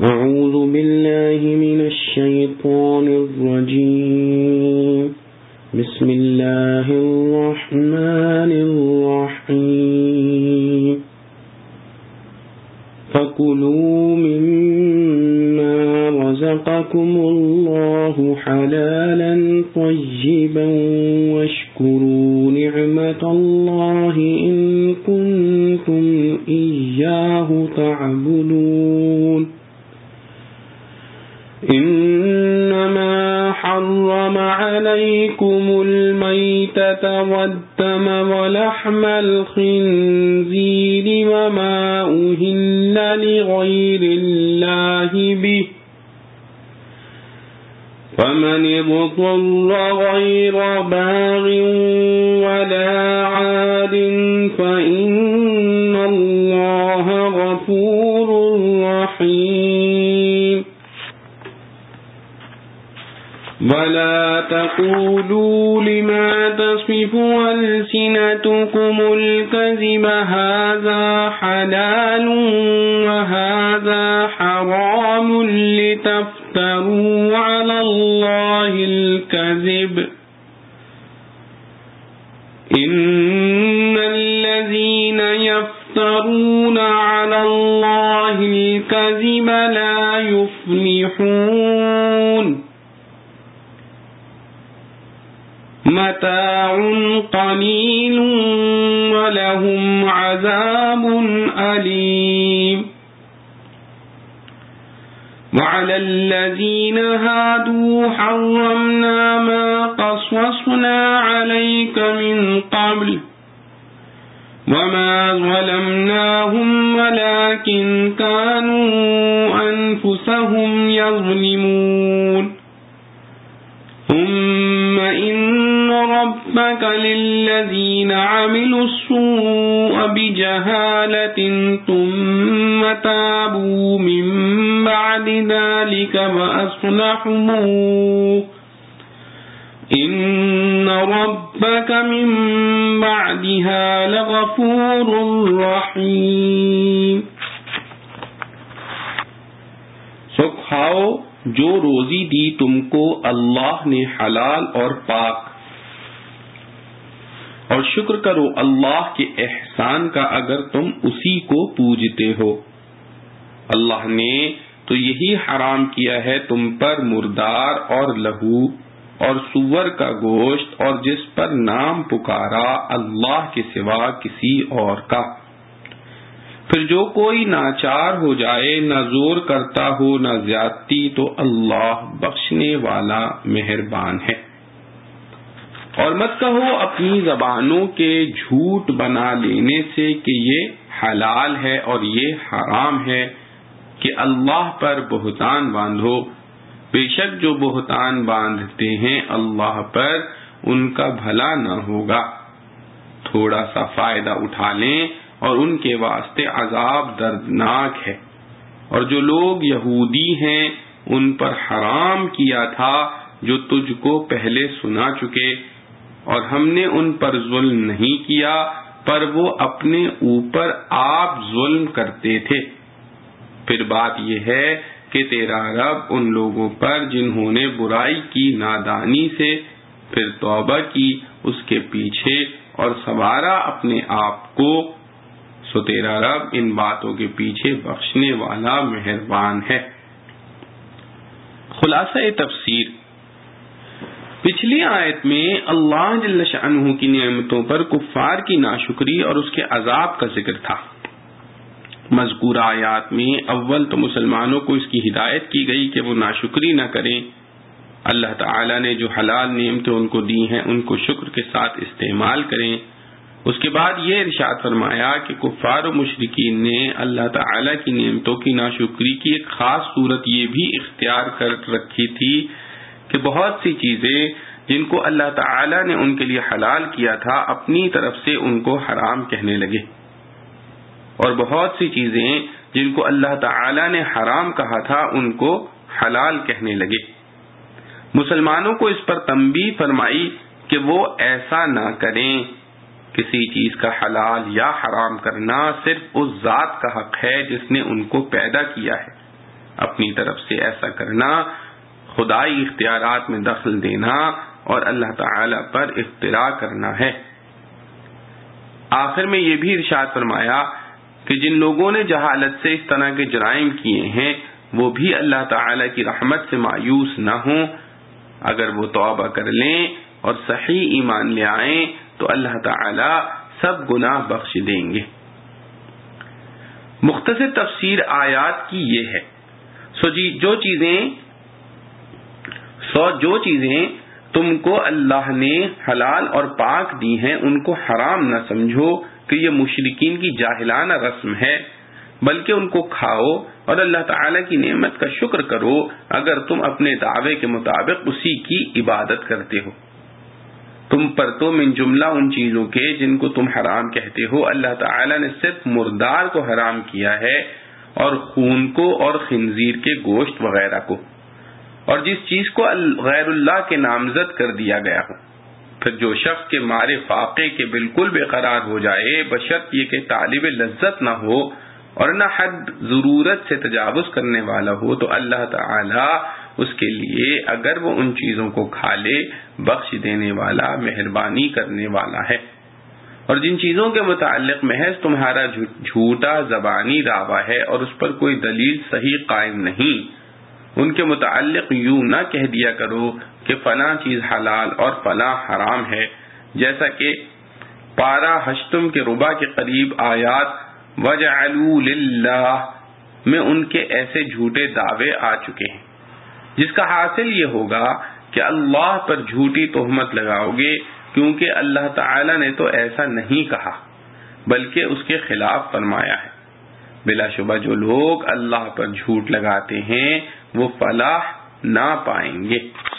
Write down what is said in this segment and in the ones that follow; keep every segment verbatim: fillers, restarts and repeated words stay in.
أعوذ بالله من الشيطان الرجيم بسم الله الرحمن الرحيم فكلوا مما رزقكم الله حلالا طيبا واشكروا نعمة الله إن كنتم إياه تعبدون إنما حرم عليكم الميتة والدم ولحم الخنزير وما أهل لغير الله به فمن اضطر غير باغ ولا عاد فإن الله غفور رحيم ولا تقولوا لما تصف ألسنتكم الكذب هذا حلال وهذا حرام لتفتروا على الله الكذب إن الذين يفترون على الله الكذب لا يفلحون متاع قليل ولهم عذاب أليم وعلى الذين هادوا حرمنا ما قصصنا عليك من قبل وما ظلمناهم ولكن كانوا أنفسهم يظلمون ثم إن ربك للذين عملوا السوء بجهالة ثم تابوا من بعد ذلك وأصلحوا إن ربك من بعدها لغفور رحيم. سو کھاؤ جو روزی دی تم کو اللہ نے حلال اور پاک، اور شکر کرو اللہ کے احسان کا اگر تم اسی کو پوجتے ہو. اللہ نے تو یہی حرام کیا ہے تم پر مردار اور لہو اور سور کا گوشت اور جس پر نام پکارا اللہ کے سوا کسی اور کا. پھر جو کوئی ناچار ہو جائے، نہ زور کرتا ہو نہ زیادتی، تو اللہ بخشنے والا مہربان ہے. اور مت کہو اپنی زبانوں کے جھوٹ بنا لینے سے کہ یہ حلال ہے اور یہ حرام ہے، کہ اللہ پر بہتان باندھو. بے شک جو بہتان باندھتے ہیں اللہ پر ان کا بھلا نہ ہوگا. تھوڑا سا فائدہ اٹھا لیں اور ان کے واسطے عذاب دردناک ہے. اور جو لوگ یہودی ہیں ان پر حرام کیا تھا جو تجھ کو پہلے سنا چکے، اور ہم نے ان پر ظلم نہیں کیا پر وہ اپنے اوپر آپ ظلم کرتے تھے. پھر بات یہ ہے کہ تیرا رب ان لوگوں پر جنہوں نے برائی کی نادانی سے پھر توبہ کی اس کے پیچھے اور سنوارا اپنے آپ کو، سو تیرا رب ان باتوں کے پیچھے بخشنے والا مہربان ہے. خلاصہ تفسیر، پچھلی آیت میں اللہ جل شأنہ کی نعمتوں پر کفار کی ناشکری اور اس کے عذاب کا ذکر تھا. مذکورہ آیات میں اول تو مسلمانوں کو اس کی ہدایت کی گئی کہ وہ ناشکری نہ کریں. اللہ تعالی نے جو حلال نعمتیں ان کو دی ہیں ان کو شکر کے ساتھ استعمال کریں. اس کے بعد یہ ارشاد فرمایا کہ کفار و مشرکین نے اللہ تعالی کی نعمتوں کی ناشکری کی ایک خاص صورت یہ بھی اختیار کر رکھی تھی کہ بہت سی چیزیں جن کو اللہ تعالی نے ان کے لیے حلال کیا تھا اپنی طرف سے ان کو حرام کہنے لگے، اور بہت سی چیزیں جن کو اللہ تعالی نے حرام کہا تھا ان کو حلال کہنے لگے. مسلمانوں کو اس پر تنبیہ فرمائی کہ وہ ایسا نہ کریں. کسی چیز کا حلال یا حرام کرنا صرف اس ذات کا حق ہے جس نے ان کو پیدا کیا ہے. اپنی طرف سے ایسا کرنا خدائی اختیارات میں دخل دینا اور اللہ تعالی پر افتراء کرنا ہے۔ آخر میں یہ بھی ارشاد فرمایا کہ جن لوگوں نے جہالت سے اس طرح کے جرائم کیے ہیں وہ بھی اللہ تعالی کی رحمت سے مایوس نہ ہوں، اگر وہ توبہ کر لیں اور صحیح ایمان لے آئیں تو اللہ تعالی سب گناہ بخش دیں گے۔ مختصر تفسیر آیات کی یہ ہے، سو جی جو چیزیں سو جو چیزیں تم کو اللہ نے حلال اور پاک دی ہیں ان کو حرام نہ سمجھو کہ یہ مشرکین کی جاہلانہ رسم ہے، بلکہ ان کو کھاؤ اور اللہ تعالی کی نعمت کا شکر کرو اگر تم اپنے دعوے کے مطابق اسی کی عبادت کرتے ہو۔ تم پر تو من جملہ ان چیزوں کے جن کو تم حرام کہتے ہو اللہ تعالی نے صرف مردار کو حرام کیا ہے اور خون کو اور خنزیر کے گوشت وغیرہ کو، اور جس چیز کو غیر اللہ کے نامزد کر دیا گیا ہو۔ پھر جو شخص کے مارے فاقے کے بالکل بے قرار ہو جائے بشرط یہ کہ طالب لذت نہ ہو اور نہ حد ضرورت سے تجاوز کرنے والا ہو تو اللہ تعالی اس کے لیے اگر وہ ان چیزوں کو کھا لے بخش دینے والا مہربانی کرنے والا ہے۔ اور جن چیزوں کے متعلق محض تمہارا جھوٹا زبانی دعویٰ ہے اور اس پر کوئی دلیل صحیح قائم نہیں، ان کے متعلق یوں نہ کہہ دیا کرو کہ فلاں چیز حلال اور فلاں حرام ہے، جیسا کہ پارہ ہشتم کے ربع کے قریب آیات وَجَعَلُوا لِلَّهِ میں ان کے ایسے جھوٹے دعوے آ چکے ہیں، جس کا حاصل یہ ہوگا کہ اللہ پر جھوٹی تہمت لگاؤ گے، کیونکہ اللہ تعالی نے تو ایسا نہیں کہا بلکہ اس کے خلاف فرمایا ہے۔ بلا شبہ جو لوگ اللہ پر جھوٹ لگاتے ہیں وہ فلاح نہ پائیں گے،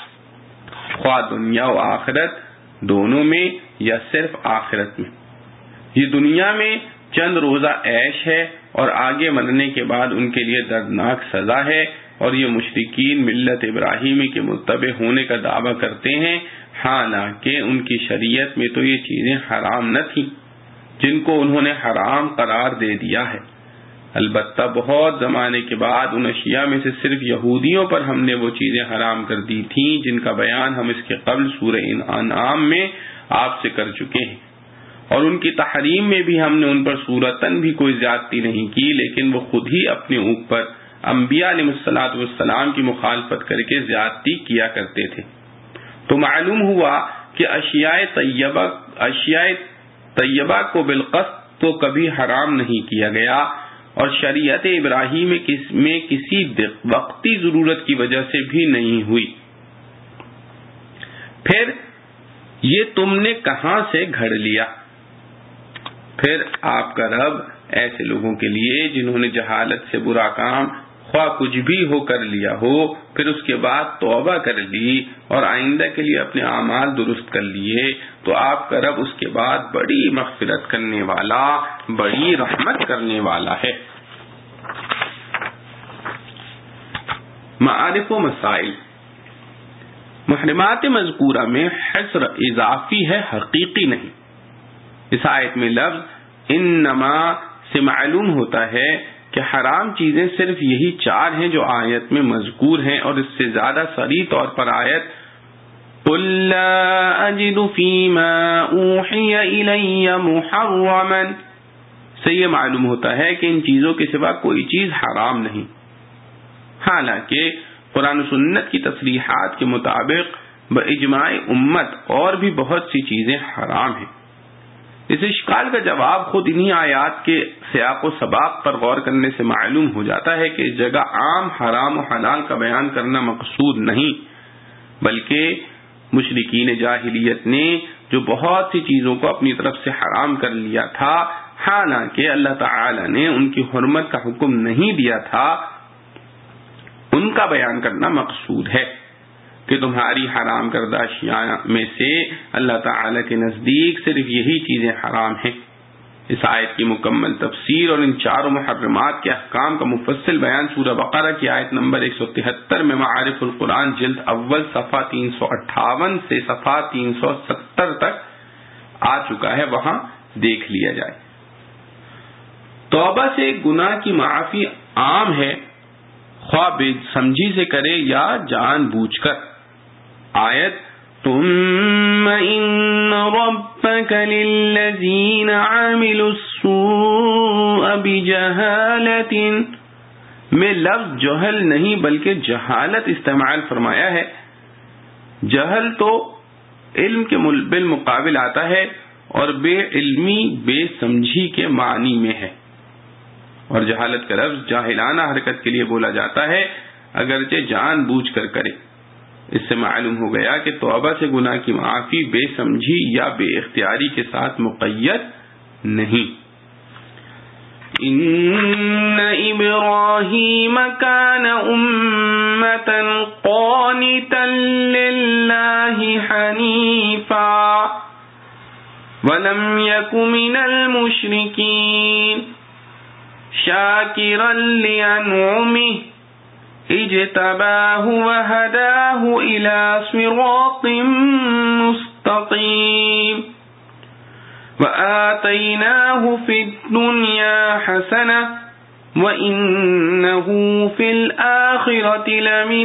خواہ دنیا و آخرت دونوں میں یا صرف آخرت میں۔ یہ دنیا میں چند روزہ عیش ہے اور آگے مرنے کے بعد ان کے لیے دردناک سزا ہے، اور یہ مشرکین ملت ابراہیمی کے متبع ہونے کا دعویٰ کرتے ہیں، حالانکہ ان کی شریعت میں تو یہ چیزیں حرام نہ تھیں جن کو انہوں نے حرام قرار دے دیا ہے۔ البتہ بہت زمانے کے بعد ان اشیاء میں سے صرف یہودیوں پر ہم نے وہ چیزیں حرام کر دی تھیں جن کا بیان ہم اس کے قبل سورہ انعام میں آپ سے کر چکے ہیں، اور ان کی تحریم میں بھی ہم نے ان پر صورتاً بھی کوئی زیادتی نہیں کی، لیکن وہ خود ہی اپنے اوپر انبیاء علیہ الصلوۃ والسلام کی مخالفت کر کے زیادتی کیا کرتے تھے۔ تو معلوم ہوا کہ اشیاء طیبہ اشیاء طیبہ کو بالقصد تو کبھی حرام نہیں کیا گیا، اور شریعت ابراہیم میں کسی وقتی ضرورت کی وجہ سے بھی نہیں ہوئی۔ پھر یہ تم نے کہاں سے گھڑ لیا؟ پھر آپ کا رب ایسے لوگوں کے لیے جنہوں نے جہالت سے برا کام خواہ کچھ بھی ہو کر لیا ہو، پھر اس کے بعد توبہ کر لی اور آئندہ کے لیے اپنے اعمال درست کر لیے، تو آپ کا رب اس کے بعد بڑی مغفرت کرنے والا، بڑی رحمت کرنے والا ہے۔ معارف و مسائل۔ محرمات مذکورہ میں حصر اضافی ہے، حقیقی نہیں۔ اس آیت میں لفظ انما سے معلوم ہوتا ہے کہ حرام چیزیں صرف یہی چار ہیں جو آیت میں مذکور ہیں، اور اس سے زیادہ صریح طور پر آیت قُل لَّا أَجِدُ فِي مَا أُوحِيَ إِلَيَّ مُحَرَّمًا سے یہ معلوم ہوتا ہے کہ ان چیزوں کے سوا کوئی چیز حرام نہیں، حالانکہ قرآن و سنت کی تصریحات کے مطابق باجماع امت اور بھی بہت سی چیزیں حرام ہیں۔ اس اشکال کا جواب خود انہی آیات کے سیاق و سباق پر غور کرنے سے معلوم ہو جاتا ہے کہ اس جگہ عام حرام و حلال کا بیان کرنا مقصود نہیں، بلکہ مشرکین جاہلیت نے جو بہت سی چیزوں کو اپنی طرف سے حرام کر لیا تھا، حالانکہ اللہ تعالی نے ان کی حرمت کا حکم نہیں دیا تھا، ان کا بیان کرنا مقصود ہے کہ تمہاری حرام کردہ اشیاء میں سے اللہ تعالی کے نزدیک صرف یہی چیزیں حرام ہیں۔ اس آیت کی مکمل تفسیر اور ان چاروں محرمات کے احکام کا مفصل بیان سورہ بقرہ کی آیت نمبر ایک سو تہتر میں معارف القرآن جلد اول صفحہ تین سو اٹھاون سے صفحہ تین سو ستر تک آ چکا ہے، وہاں دیکھ لیا جائے۔ توبہ سے گناہ کی معافی عام ہے، خواہ بے سمجھی سے کرے یا جان بوجھ کر. آیت ثم ان ربك للذین عملوا السوء بجہالة میں لفظ جہل نہیں بلکہ جہالت استعمال فرمایا ہے. جہل تو علم کے بالمقابل آتا ہے اور بے علمی بے سمجھی کے معنی میں ہے، اور جہالت کا لفظ جاہلانہ حرکت کے لیے بولا جاتا ہے اگرچہ جان بوجھ کر کرے. اس سے معلوم ہو گیا کہ توبہ سے گناہ کی معافی بے سمجھی یا بے اختیاری کے ساتھ مقید نہیں. ان ابراہیم کان امۃ قانتا للہ حنیفا ولم یک من المشرکین شاکرا لانعمہ اجتباہ وہداہ الی صراط مستقیم وآتیناہ فی الدنیا حسنہ وإنہ فی الآخرۃ لمن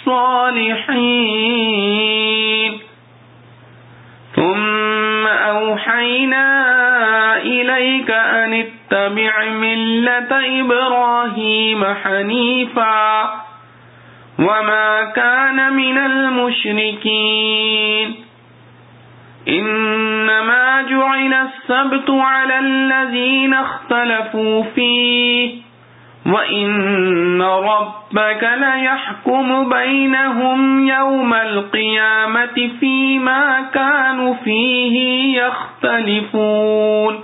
الصالحین ثم اوحینا الیک ان اتبع ملۃ ابراہیم حنیفا وما کان من المشرکین انما جعل السبت على الذين اختلفوا فيه وان ربك ليحكم بينهم يوم القيامة فيما كانوا فيه يختلفون.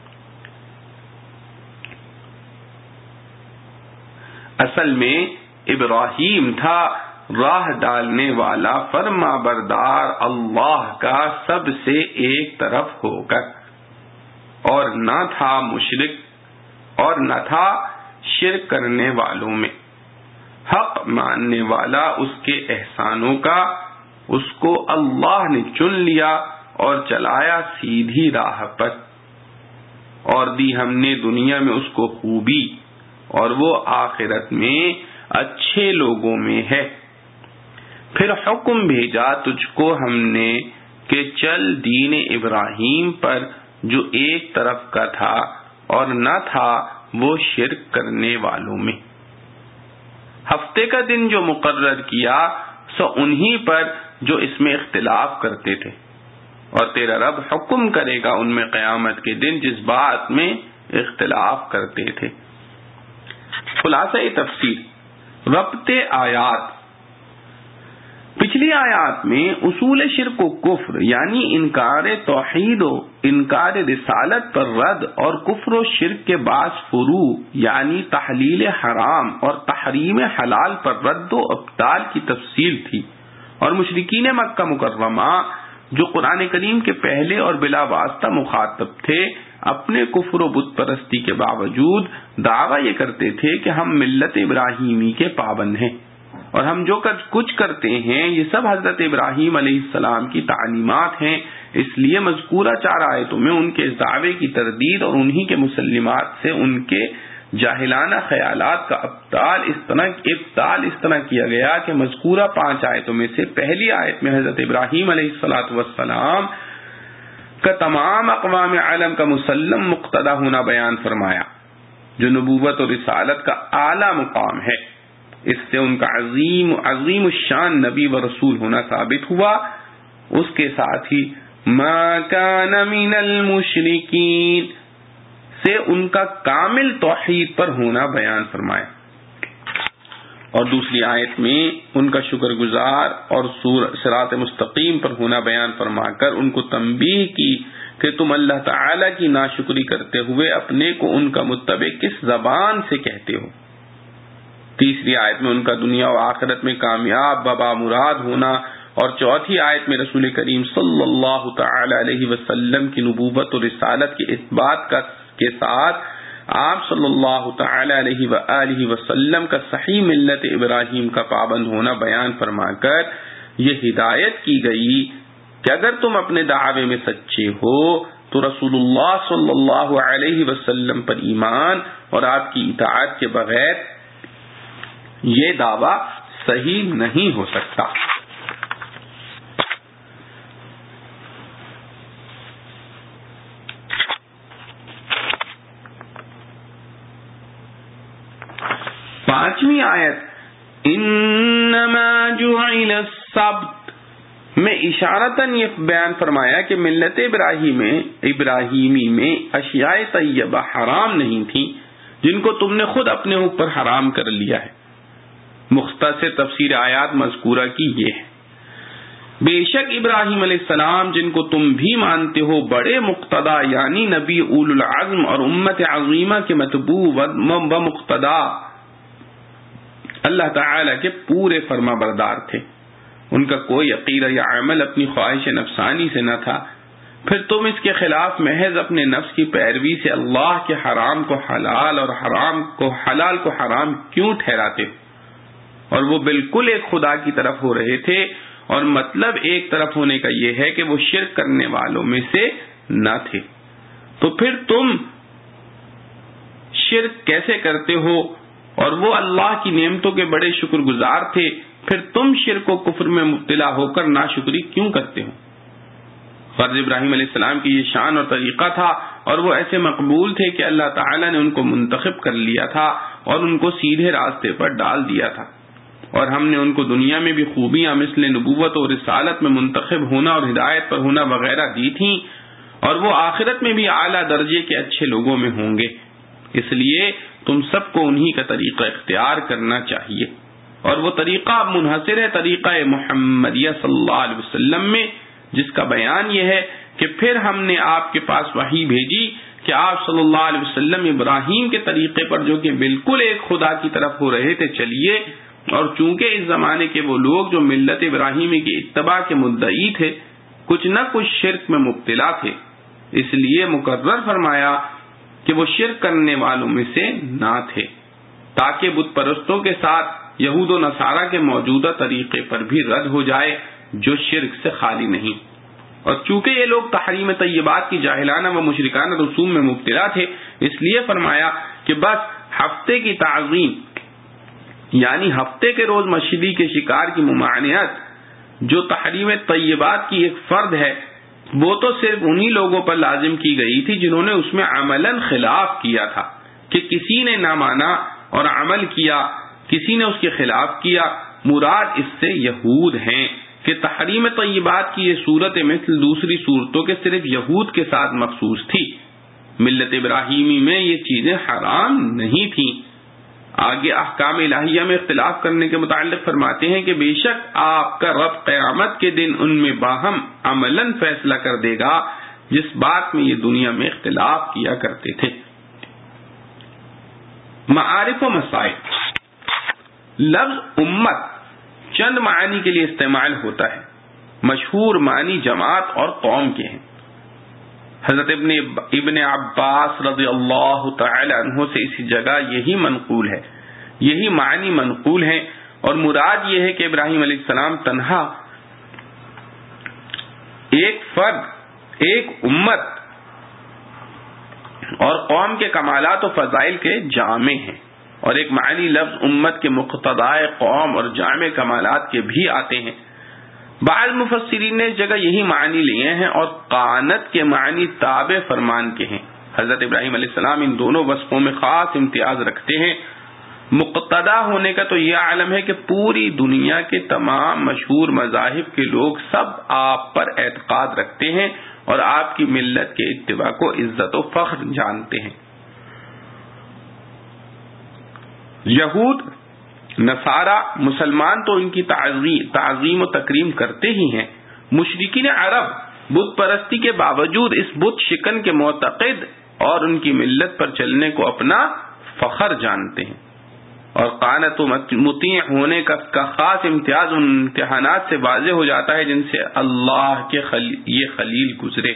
اصل میں ابراہیم تھا راہ ڈالنے والا فرما بردار اللہ کا سب سے ایک طرف ہو کر، اور نہ تھا مشرک اور نہ تھا شرک کرنے والوں میں. حق ماننے والا اس کے احسانوں کا، اس کو اللہ نے چن لیا اور چلایا سیدھی راہ پر، اور دی ہم نے دنیا میں اس کو خوبی اور وہ آخرت میں اچھے لوگوں میں ہے. پھر حکم بھیجا تجھ کو ہم نے کہ چل دین ابراہیم پر جو ایک طرف کا تھا اور نہ تھا وہ شرک کرنے والوں میں. ہفتے کا دن جو مقرر کیا سو انہی پر جو اس میں اختلاف کرتے تھے، اور تیرا رب حکم کرے گا ان میں قیامت کے دن جس بات میں اختلاف کرتے تھے. خلاصہ تفسیر ربط آیات. پچھلی آیات میں اصول شرک و کفر یعنی انکار توحید و انکار رسالت پر رد اور کفر و شرک کے بعض فروع یعنی تحلیل حرام اور تحریم حلال پر رد و ابطال کی تفصیل تھی، اور مشرکین مکہ مکرمہ جو قرآن کریم کے پہلے اور بلا واسطہ مخاطب تھے اپنے کفر و بت پرستی کے باوجود دعویٰ یہ کرتے تھے کہ ہم ملت ابراہیمی کے پابند ہیں، اور ہم جو کچھ کرتے ہیں یہ سب حضرت ابراہیم علیہ السلام کی تعلیمات ہیں. اس لیے مذکورہ چار آیتوں میں ان کے اس دعوے کی تردید اور انہی کے مسلمات سے ان کے جاہلانہ خیالات کا ابطال اس طرح ابطال اس طرح کیا گیا کہ مذکورہ پانچ آیتوں میں سے پہلی آیت میں حضرت ابراہیم علیہ الصلاۃ والسلام کا تمام اقوام عالم کا مسلم مقتدی ہونا بیان فرمایا جو نبوت اور رسالت کا اعلیٰ مقام ہے. اس سے ان کا عظیم عظیم الشان نبی و رسول ہونا ثابت ہوا. اس کے ساتھ ہی ما کان من المشرکین سے ان کا کامل توحید پر ہونا بیان فرمایا، اور دوسری آیت میں ان کا شکر گزار اور صراط مستقیم پر ہونا بیان فرما کر ان کو تنبیہ کی کہ تم اللہ تعالی کی ناشکری کرتے ہوئے اپنے کو ان کا متبع کس زبان سے کہتے ہو. تیسری آیت میں ان کا دنیا و آخرت میں کامیاب بابا مراد ہونا، اور چوتھی آیت میں رسول کریم صلی اللہ تعالی علیہ وسلم کی نبوت و رسالت کے اثبات کا کے ساتھ آپ صلی اللہ تعالی علیہ وآلہ وسلم کا صحیح ملت ابراہیم کا پابند ہونا بیان فرما کر یہ ہدایت کی گئی کہ اگر تم اپنے دعوے میں سچے ہو تو رسول اللہ صلی اللہ علیہ وسلم پر ایمان اور آپ کی اطاعت کے بغیر یہ دعویٰ صحیح نہیں ہو سکتا۔ پانچویں آیت انما جعل السبت میں اشارتاً یہ بیان فرمایا کہ ملت ابراہیم ابراہیمی میں اشیاء طیبہ حرام نہیں تھی جن کو تم نے خود اپنے اوپر حرام کر لیا ہے۔ مختصر تفسیر آیات مذکورہ کی یہ ہے، بے شک ابراہیم علیہ السلام جن کو تم بھی مانتے ہو بڑے مقتدا یعنی نبی اول العزم اور امت عظیمہ کے متبوع و مقتدا اللہ تعالی کے پورے فرما بردار تھے، ان کا کوئی عقیدہ یا عمل اپنی خواہش نفسانی سے نہ تھا، پھر تم اس کے خلاف محض اپنے نفس کی پیروی سے اللہ کے حرام کو حلال اور حرام کو حلال کو حرام کیوں ٹھہراتے ہو؟ اور وہ بالکل ایک خدا کی طرف ہو رہے تھے، اور مطلب ایک طرف ہونے کا یہ ہے کہ وہ شرک کرنے والوں میں سے نہ تھے، تو پھر تم شرک کیسے کرتے ہو؟ اور وہ اللہ کی نعمتوں کے بڑے شکر گزار تھے، پھر تم شرک و کفر میں مبتلا ہو کر ناشکری کیوں کرتے ہو؟ فرض ابراہیم علیہ السلام کی یہ شان اور طریقہ تھا، اور وہ ایسے مقبول تھے کہ اللہ تعالی نے ان کو منتخب کر لیا تھا اور ان کو سیدھے راستے پر ڈال دیا تھا، اور ہم نے ان کو دنیا میں بھی خوبیاں مثل نبوت اور رسالت میں منتخب ہونا اور ہدایت پر ہونا وغیرہ دی تھیں، اور وہ آخرت میں بھی اعلیٰ درجے کے اچھے لوگوں میں ہوں گے۔ اس لیے تم سب کو انہی کا طریقہ اختیار کرنا چاہیے، اور وہ طریقہ منحصر ہے طریقہ محمدیہ صلی اللہ علیہ وسلم میں، جس کا بیان یہ ہے کہ پھر ہم نے آپ کے پاس وحی بھیجی کہ آپ صلی اللہ علیہ وسلم ابراہیم کے طریقے پر جو کہ بالکل ایک خدا کی طرف ہو رہے تھے چلیے، اور چونکہ اس زمانے کے وہ لوگ جو ملت ابراہیمی کی اتباع کے مدعی تھے کچھ نہ کچھ شرک میں مبتلا تھے، اس لیے مقرر فرمایا کہ وہ شرک کرنے والوں میں سے نہ تھے، تاکہ بت پرستوں کے ساتھ یہود و نصارہ کے موجودہ طریقے پر بھی رد ہو جائے جو شرک سے خالی نہیں۔ اور چونکہ یہ لوگ تحریم طیبات کی جاہلانہ و مشرکانہ رسوم میں مبتلا تھے، اس لیے فرمایا کہ بس ہفتے کی تعظیم یعنی ہفتے کے روز مشیدی کے شکار کی ممانعت جو تحریم طیبات کی ایک فرد ہے، وہ تو صرف انہی لوگوں پر لازم کی گئی تھی جنہوں نے اس میں عملاً خلاف کیا تھا، کہ کسی نے نہ مانا اور عمل کیا، کسی نے اس کے خلاف کیا۔ مراد اس سے یہود ہیں کہ تحریم طیبات کی یہ صورت مثل دوسری صورتوں کے صرف یہود کے ساتھ مخصوص تھی، ملت ابراہیمی میں یہ چیزیں حرام نہیں تھیں۔ آگے احکام الہیہ میں اختلاف کرنے کے متعلق فرماتے ہیں کہ بے شک آپ کا رب قیامت کے دن ان میں باہم عملاً فیصلہ کر دے گا جس بات میں یہ دنیا میں اختلاف کیا کرتے تھے۔ معارف و مسائل۔ لفظ امت چند معنی کے لیے استعمال ہوتا ہے، مشہور معنی جماعت اور قوم کے ہیں۔ حضرت ابن ابن عباس رضی اللہ تعالی عنہ سے اسی جگہ یہی منقول ہے، یہی معنی منقول ہے، اور مراد یہ ہے کہ ابراہیم علیہ السلام تنہا ایک فرد، ایک امت اور قوم کے کمالات و فضائل کے جامع ہیں، اور ایک معنی لفظ امت کے مقتضائے قوم اور جامع کمالات کے بھی آتے ہیں۔ بعض مفسرین نے اس جگہ یہی معنی لیے ہیں، اور قانت کے معنی تابع فرمان کے ہیں۔ حضرت ابراہیم علیہ السلام ان دونوں وصفوں میں خاص امتیاز رکھتے ہیں۔ مقتدا ہونے کا تو یہ عالم ہے کہ پوری دنیا کے تمام مشہور مذاہب کے لوگ سب آپ پر اعتقاد رکھتے ہیں اور آپ کی ملت کے اتباع کو عزت و فخر جانتے ہیں۔ یہود، نصارہ، مسلمان تو ان کی تعظیم و تکریم کرتے ہی ہیں، مشرکین عرب بت پرستی کے باوجود اس بت شکن کے معتقد اور ان کی ملت پر چلنے کو اپنا فخر جانتے ہیں، اور قانت و مطیع ہونے کا خاص امتیاز ان امتحانات سے واضح ہو جاتا ہے جن سے اللہ کے خلیل یہ خلیل گزرے۔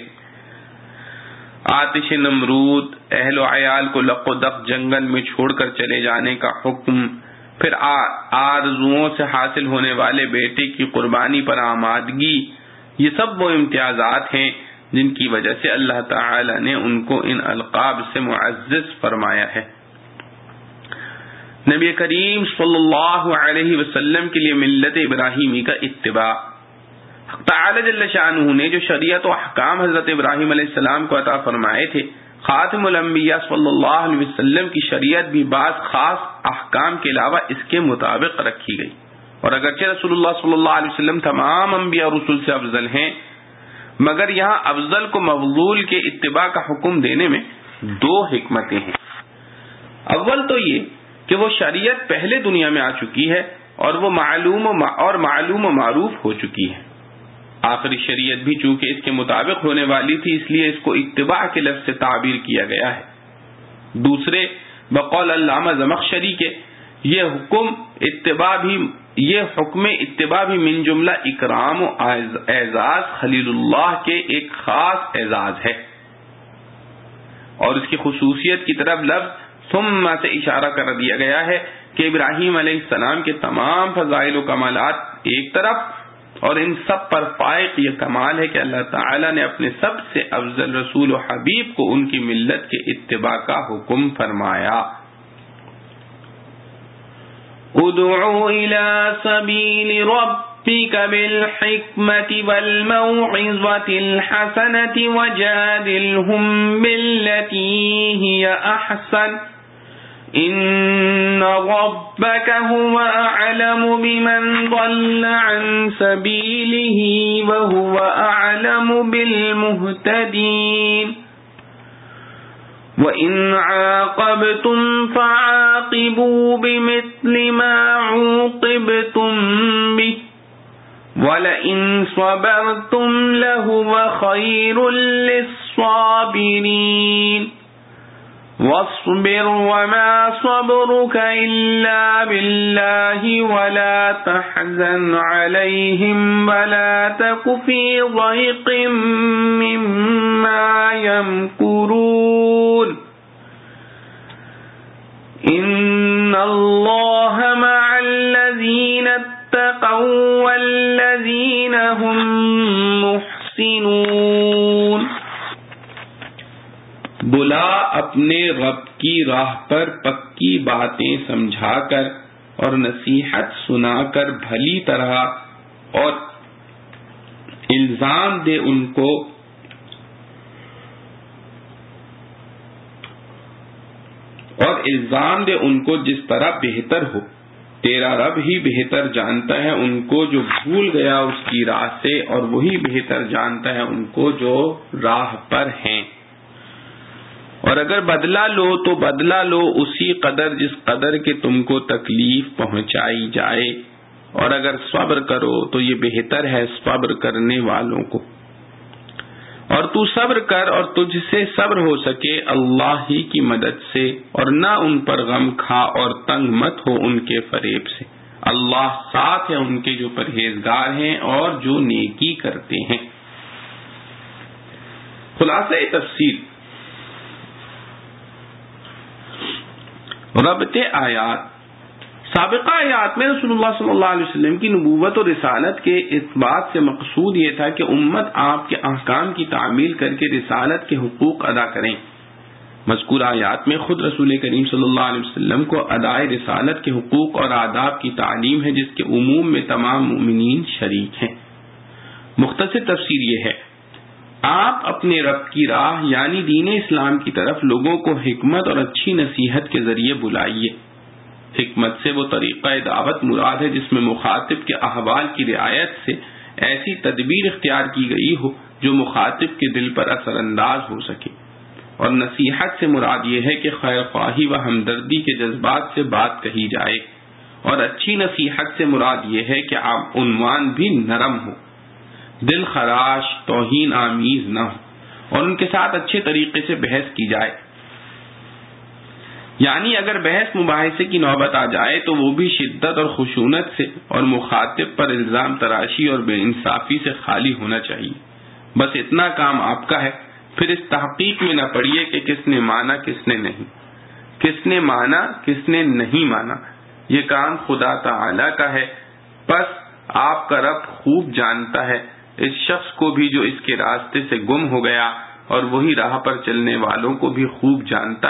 آتش نمرود، اہل و عیال کو لق و دق جنگل میں چھوڑ کر چلے جانے کا حکم، پھر آرزوؤں سے حاصل ہونے والے بیٹے کی قربانی پر آمادگی، یہ سب وہ امتیازات ہیں جن کی وجہ سے اللہ تعالی نے ان کو ان القاب سے معزز فرمایا ہے۔ نبی کریم صلی اللہ علیہ وسلم کے لیے ملت ابراہیمی کا اتباع. حق تعالی جل شانہ نے جو شریعت و احکام حضرت ابراہیم علیہ السلام کو عطا فرمائے تھے، خاتم الانبیاء صلی اللہ علیہ وسلم کی شریعت بھی بعض خاص احکام کے علاوہ اس کے مطابق رکھی گئی. اور اگرچہ رسول اللہ صلی اللہ علیہ وسلم تمام انبیاء اور رسول سے افضل ہیں، مگر یہاں افضل کو مفضول کے اتباع کا حکم دینے میں دو حکمتیں ہیں. اول تو یہ کہ وہ شریعت پہلے دنیا میں آ چکی ہے اور وہ معلوم و اور معلوم و معروف ہو چکی ہے. آخری شریعت بھی چونکہ اس کے مطابق ہونے والی تھی، اس لیے اس کو اتباع کے لفظ سے تعبیر کیا گیا ہے. دوسرے، بقول علامہ زمخشری کے یہ حکم اتباع بھی یہ حکم اتباع بھی من جملہ اکرام و اعزاز خلیل اللہ کے ایک خاص اعزاز ہے، اور اس کی خصوصیت کی طرف لفظ ثم سے اشارہ کر دیا گیا ہے کہ ابراہیم علیہ السلام کے تمام فضائل و کمالات ایک طرف، اور ان سب پر فائق یہ کمال ہے کہ اللہ تعالی نے اپنے سب سے افضل رسول و حبیب کو ان کی ملت کے اتباع کا حکم فرمایا. ادعو الى سبیل ربک بالحکمت والموعظۃ الحسنۃ وجادلہم باللتی ہی احسن ان ربک هو اعلم بمن ضل عن سبیلہ وهو اعلم بالمہتدین. وَإِنْ عَاقَبْتُمْ فَعَاقِبُوا بِمِثْلِ مَا عُوقِبْتُمْ بِهِ وَلَئِنْ صَبَرْتُمْ لَهُوَ خَيْرٌ لِلصَّابِرِينَ. وَاصْبِرْ وَمَا صَبْرُكَ إِلَّا بِاللَّهِ وَلَا تَحْزَنْ عَلَيْهِمْ وَلَا تَكُ فِي ضَيْقٍ مِّمَّا يَمْكُرُونَ. إِنَّ اللَّهَ مَعَ الَّذِينَ اتَّقَوْا وَالَّذِينَ هُمْ مُحْسِنُونَ. بلا اپنے رب کی راہ پر پکی باتیں سمجھا کر اور نصیحت سنا کر بھلی طرح، اور الزام دے ان کو اور الزام دے ان کو جس طرح بہتر ہو. تیرا رب ہی بہتر جانتا ہے ان کو جو بھول گیا اس کی راہ سے، اور وہی بہتر جانتا ہے ان کو جو راہ پر ہیں. اور اگر بدلہ لو تو بدلہ لو اسی قدر جس قدر کے تم کو تکلیف پہنچائی جائے، اور اگر صبر کرو تو یہ بہتر ہے صبر کرنے والوں کو. اور تو صبر کر اور تجھ سے صبر ہو سکے اللہ ہی کی مدد سے، اور نہ ان پر غم کھا اور تنگ مت ہو ان کے فریب سے. اللہ ساتھ ہے ان کے جو پرہیزگار ہیں اور جو نیکی کرتے ہیں. خلاصہ تفسیر، ربط آیات. سابقہ آیات میں رسول اللہ صلی اللہ علیہ وسلم کی نبوت اور رسالت کے اس بات سے مقصود یہ تھا کہ امت آپ کے احکام کی تعمیل کر کے رسالت کے حقوق ادا کریں. مذکورہ آیات میں خود رسول کریم صلی اللہ علیہ وسلم کو ادائے رسالت کے حقوق اور آداب کی تعلیم ہے، جس کے عموم میں تمام مومنین شریک ہیں. مختصر تفسیر یہ ہے، آپ اپنے رب کی راہ یعنی دین اسلام کی طرف لوگوں کو حکمت اور اچھی نصیحت کے ذریعے بلائیے. حکمت سے وہ طریقہ دعوت مراد ہے جس میں مخاطب کے احوال کی رعایت سے ایسی تدبیر اختیار کی گئی ہو جو مخاطب کے دل پر اثر انداز ہو سکے. اور نصیحت سے مراد یہ ہے کہ خیر خواہی و ہمدردی کے جذبات سے بات کہی جائے، اور اچھی نصیحت سے مراد یہ ہے کہ عنوان بھی نرم ہو، دل خراش توہین آمیز نہ ہو، اور ان کے ساتھ اچھے طریقے سے بحث کی جائے. یعنی اگر بحث مباحثے کی نوبت آ جائے تو وہ بھی شدت اور خشونت سے اور مخاطب پر الزام تراشی اور بے انصافی سے خالی ہونا چاہیے. بس اتنا کام آپ کا ہے. پھر اس تحقیق میں نہ پڑیے کہ کس نے مانا کس نے نہیں، کس نے مانا کس نے نہیں مانا. یہ کام خدا تعالی کا ہے. بس آپ کا رب خوب جانتا ہے اس شخص کو بھی جو اس کے راستے سے گم ہو گیا، اور وہی راہ پر چلنے والوں کو بھی خوب جانتا ہے،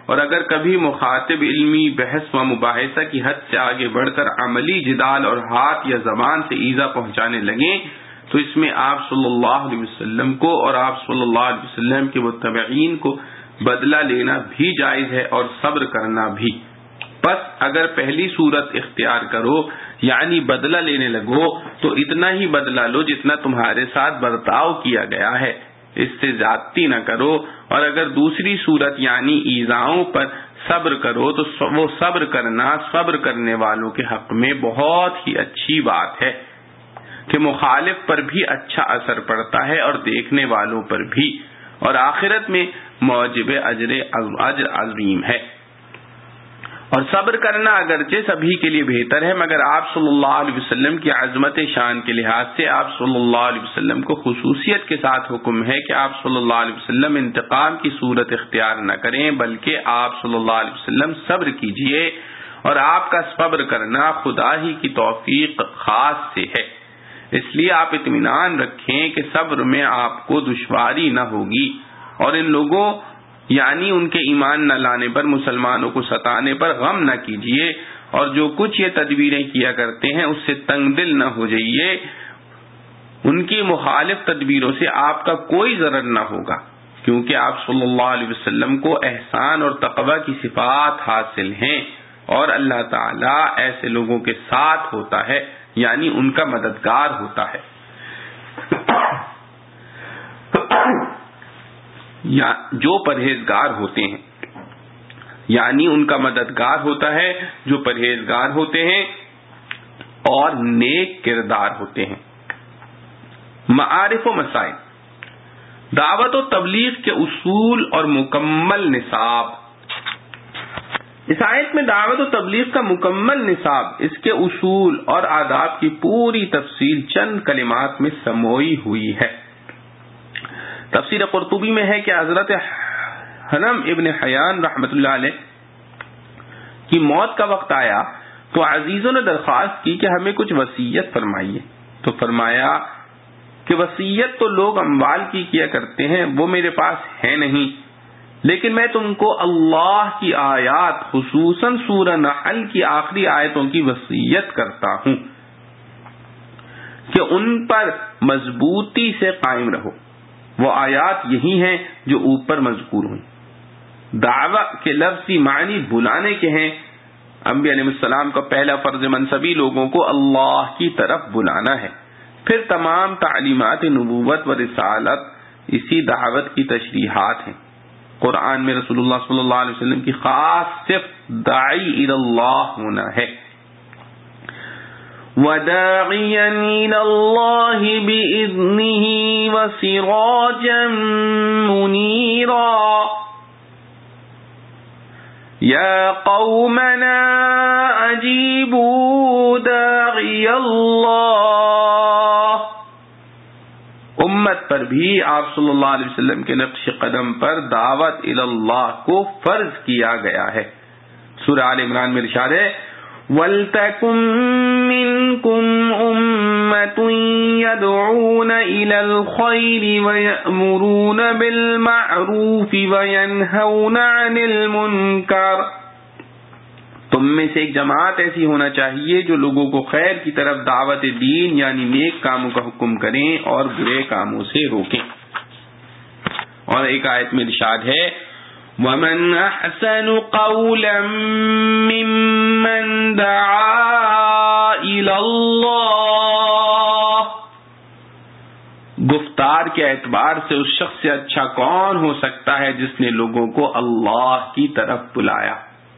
اور اگر کبھی مخاطب علمی بحث و مباحثہ کی حد سے آگے بڑھ کر عملی جدال اور ہاتھ یا زبان سے ایذا پہنچانے لگیں تو اس میں آپ صلی اللہ علیہ وسلم کو اور آپ صلی اللہ علیہ وسلم کے متبعین کو بدلہ لینا بھی جائز ہے اور صبر کرنا بھی. پس اگر پہلی صورت اختیار کرو یعنی بدلہ لینے لگو تو اتنا ہی بدلہ لو جتنا تمہارے ساتھ برتاؤ کیا گیا ہے، اس سے زیادتی نہ کرو. اور اگر دوسری صورت یعنی ایذاؤں پر صبر کرو تو وہ صبر کرنا صبر کرنے والوں کے حق میں بہت ہی اچھی بات ہے کہ مخالف پر بھی اچھا اثر پڑتا ہے اور دیکھنے والوں پر بھی، اور آخرت میں موجب اجر اجر عظیم ہے. اور صبر کرنا اگرچہ سبھی کے لیے بہتر ہے، مگر آپ صلی اللہ علیہ وسلم کی عظمت شان کے لحاظ سے آپ صلی اللہ علیہ وسلم کو خصوصیت کے ساتھ حکم ہے کہ آپ صلی اللہ علیہ وسلم انتقام کی صورت اختیار نہ کریں، بلکہ آپ صلی اللہ علیہ وسلم صبر کیجئے، اور آپ کا صبر کرنا خدا ہی کی توفیق خاص سے ہے. اس لیے آپ اطمینان رکھیں کہ صبر میں آپ کو دشواری نہ ہوگی، اور ان لوگوں یعنی ان کے ایمان نہ لانے پر مسلمانوں کو ستانے پر غم نہ کیجیے، اور جو کچھ یہ تدبیریں کیا کرتے ہیں اس سے تنگ دل نہ ہو جائیے. ان کی مخالف تدبیروں سے آپ کا کوئی ضرر نہ ہوگا، کیونکہ آپ صلی اللہ علیہ وسلم کو احسان اور تقوی کی صفات حاصل ہیں، اور اللہ تعالیٰ ایسے لوگوں کے ساتھ ہوتا ہے یعنی ان کا مددگار ہوتا ہے. یا جو پرہیزگار ہوتے ہیں یعنی ان کا مددگار ہوتا ہے جو پرہیزگار ہوتے ہیں اور نیک کردار ہوتے ہیں. معارف و مسائل. دعوت و تبلیغ کے اصول اور مکمل نصاب. اس آیت میں دعوت و تبلیغ کا مکمل نصاب، اس کے اصول اور آداب کی پوری تفصیل چند کلمات میں سموئی ہوئی ہے. تفسیر قرطبی میں ہے کہ حضرت حنم ابن حیان رحمۃ اللہ علیہ کی موت کا وقت آیا تو عزیزوں نے درخواست کی کہ ہمیں کچھ وصیت فرمائیے، تو فرمایا کہ وصیت تو لوگ اموال کی کیا کرتے ہیں، وہ میرے پاس ہے نہیں، لیکن میں تم کو اللہ کی آیات خصوصاً سورہ نحل کی آخری آیتوں کی وصیت کرتا ہوں کہ ان پر مضبوطی سے قائم رہو. وہ آیات یہی ہیں جو اوپر مذکور ہوئی. دعویٰ کے لفظی معنی بلانے کے ہیں. انبیاء علیہ السلام کا پہلا فرض منصبی لوگوں کو اللہ کی طرف بلانا ہے، پھر تمام تعلیمات نبوت و رسالت اسی دعوت کی تشریحات ہیں. قرآن میں رسول اللہ صلی اللہ علیہ وسلم کی خاص صفت داعی الی اللہ ہونا ہے. وَدَاعِيًا إِلَى اللَّهِ بِإِذْنِهِ وَسِرَاجًا مُنِيرًا. يَا قَوْمَنَا أَجِيبُوا دَاعِيَ اللَّهِ. امت پر بھی آپ صلی اللہ علیہ وسلم کے نقش قدم پر دعوت الی اللہ کو فرض کیا گیا ہے. سورہ آل عمران میں ارشاد ہے وَلْتَكُن مِّنكُمْ أُمَّةٌ يَدْعُونَ إِلَى الْخَيْرِ وَيَأْمُرُونَ بِالْمَعْرُوفِ وَيَنْهَوْنَ عَنِ الْمُنكَرِ. تم میں سے ایک جماعت ایسی ہونا چاہیے جو لوگوں کو خیر کی طرف دعوت دین یعنی نیک کاموں کا حکم کریں اور برے کاموں سے روکیں. اور ایک آیت میں ارشاد ہے وَمَنْ أَحْسَنُ قَوْلًا مِّمَّنْ دَعَا إِلَى اللَّهِ. گفتار کے اعتبار سے اس شخص سے اچھا کون ہو سکتا ہے جس نے لوگوں کو اللہ کی طرف بلایا.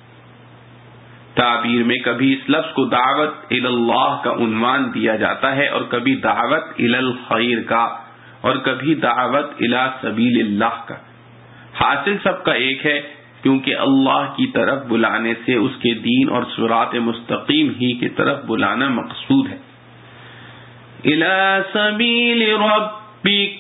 تعبیر میں کبھی اس لفظ کو دعوت الی اللہ کا عنوان دیا جاتا ہے اور کبھی دعوت الی الخیر کا اور کبھی دعوت الی سبیل اللہ کا. حاصل سب کا ایک ہے، کیونکہ اللہ کی طرف بلانے سے اس کے دین اور صراط مستقیم ہی کی طرف بلانا مقصود ہے. الی سبیل ربک.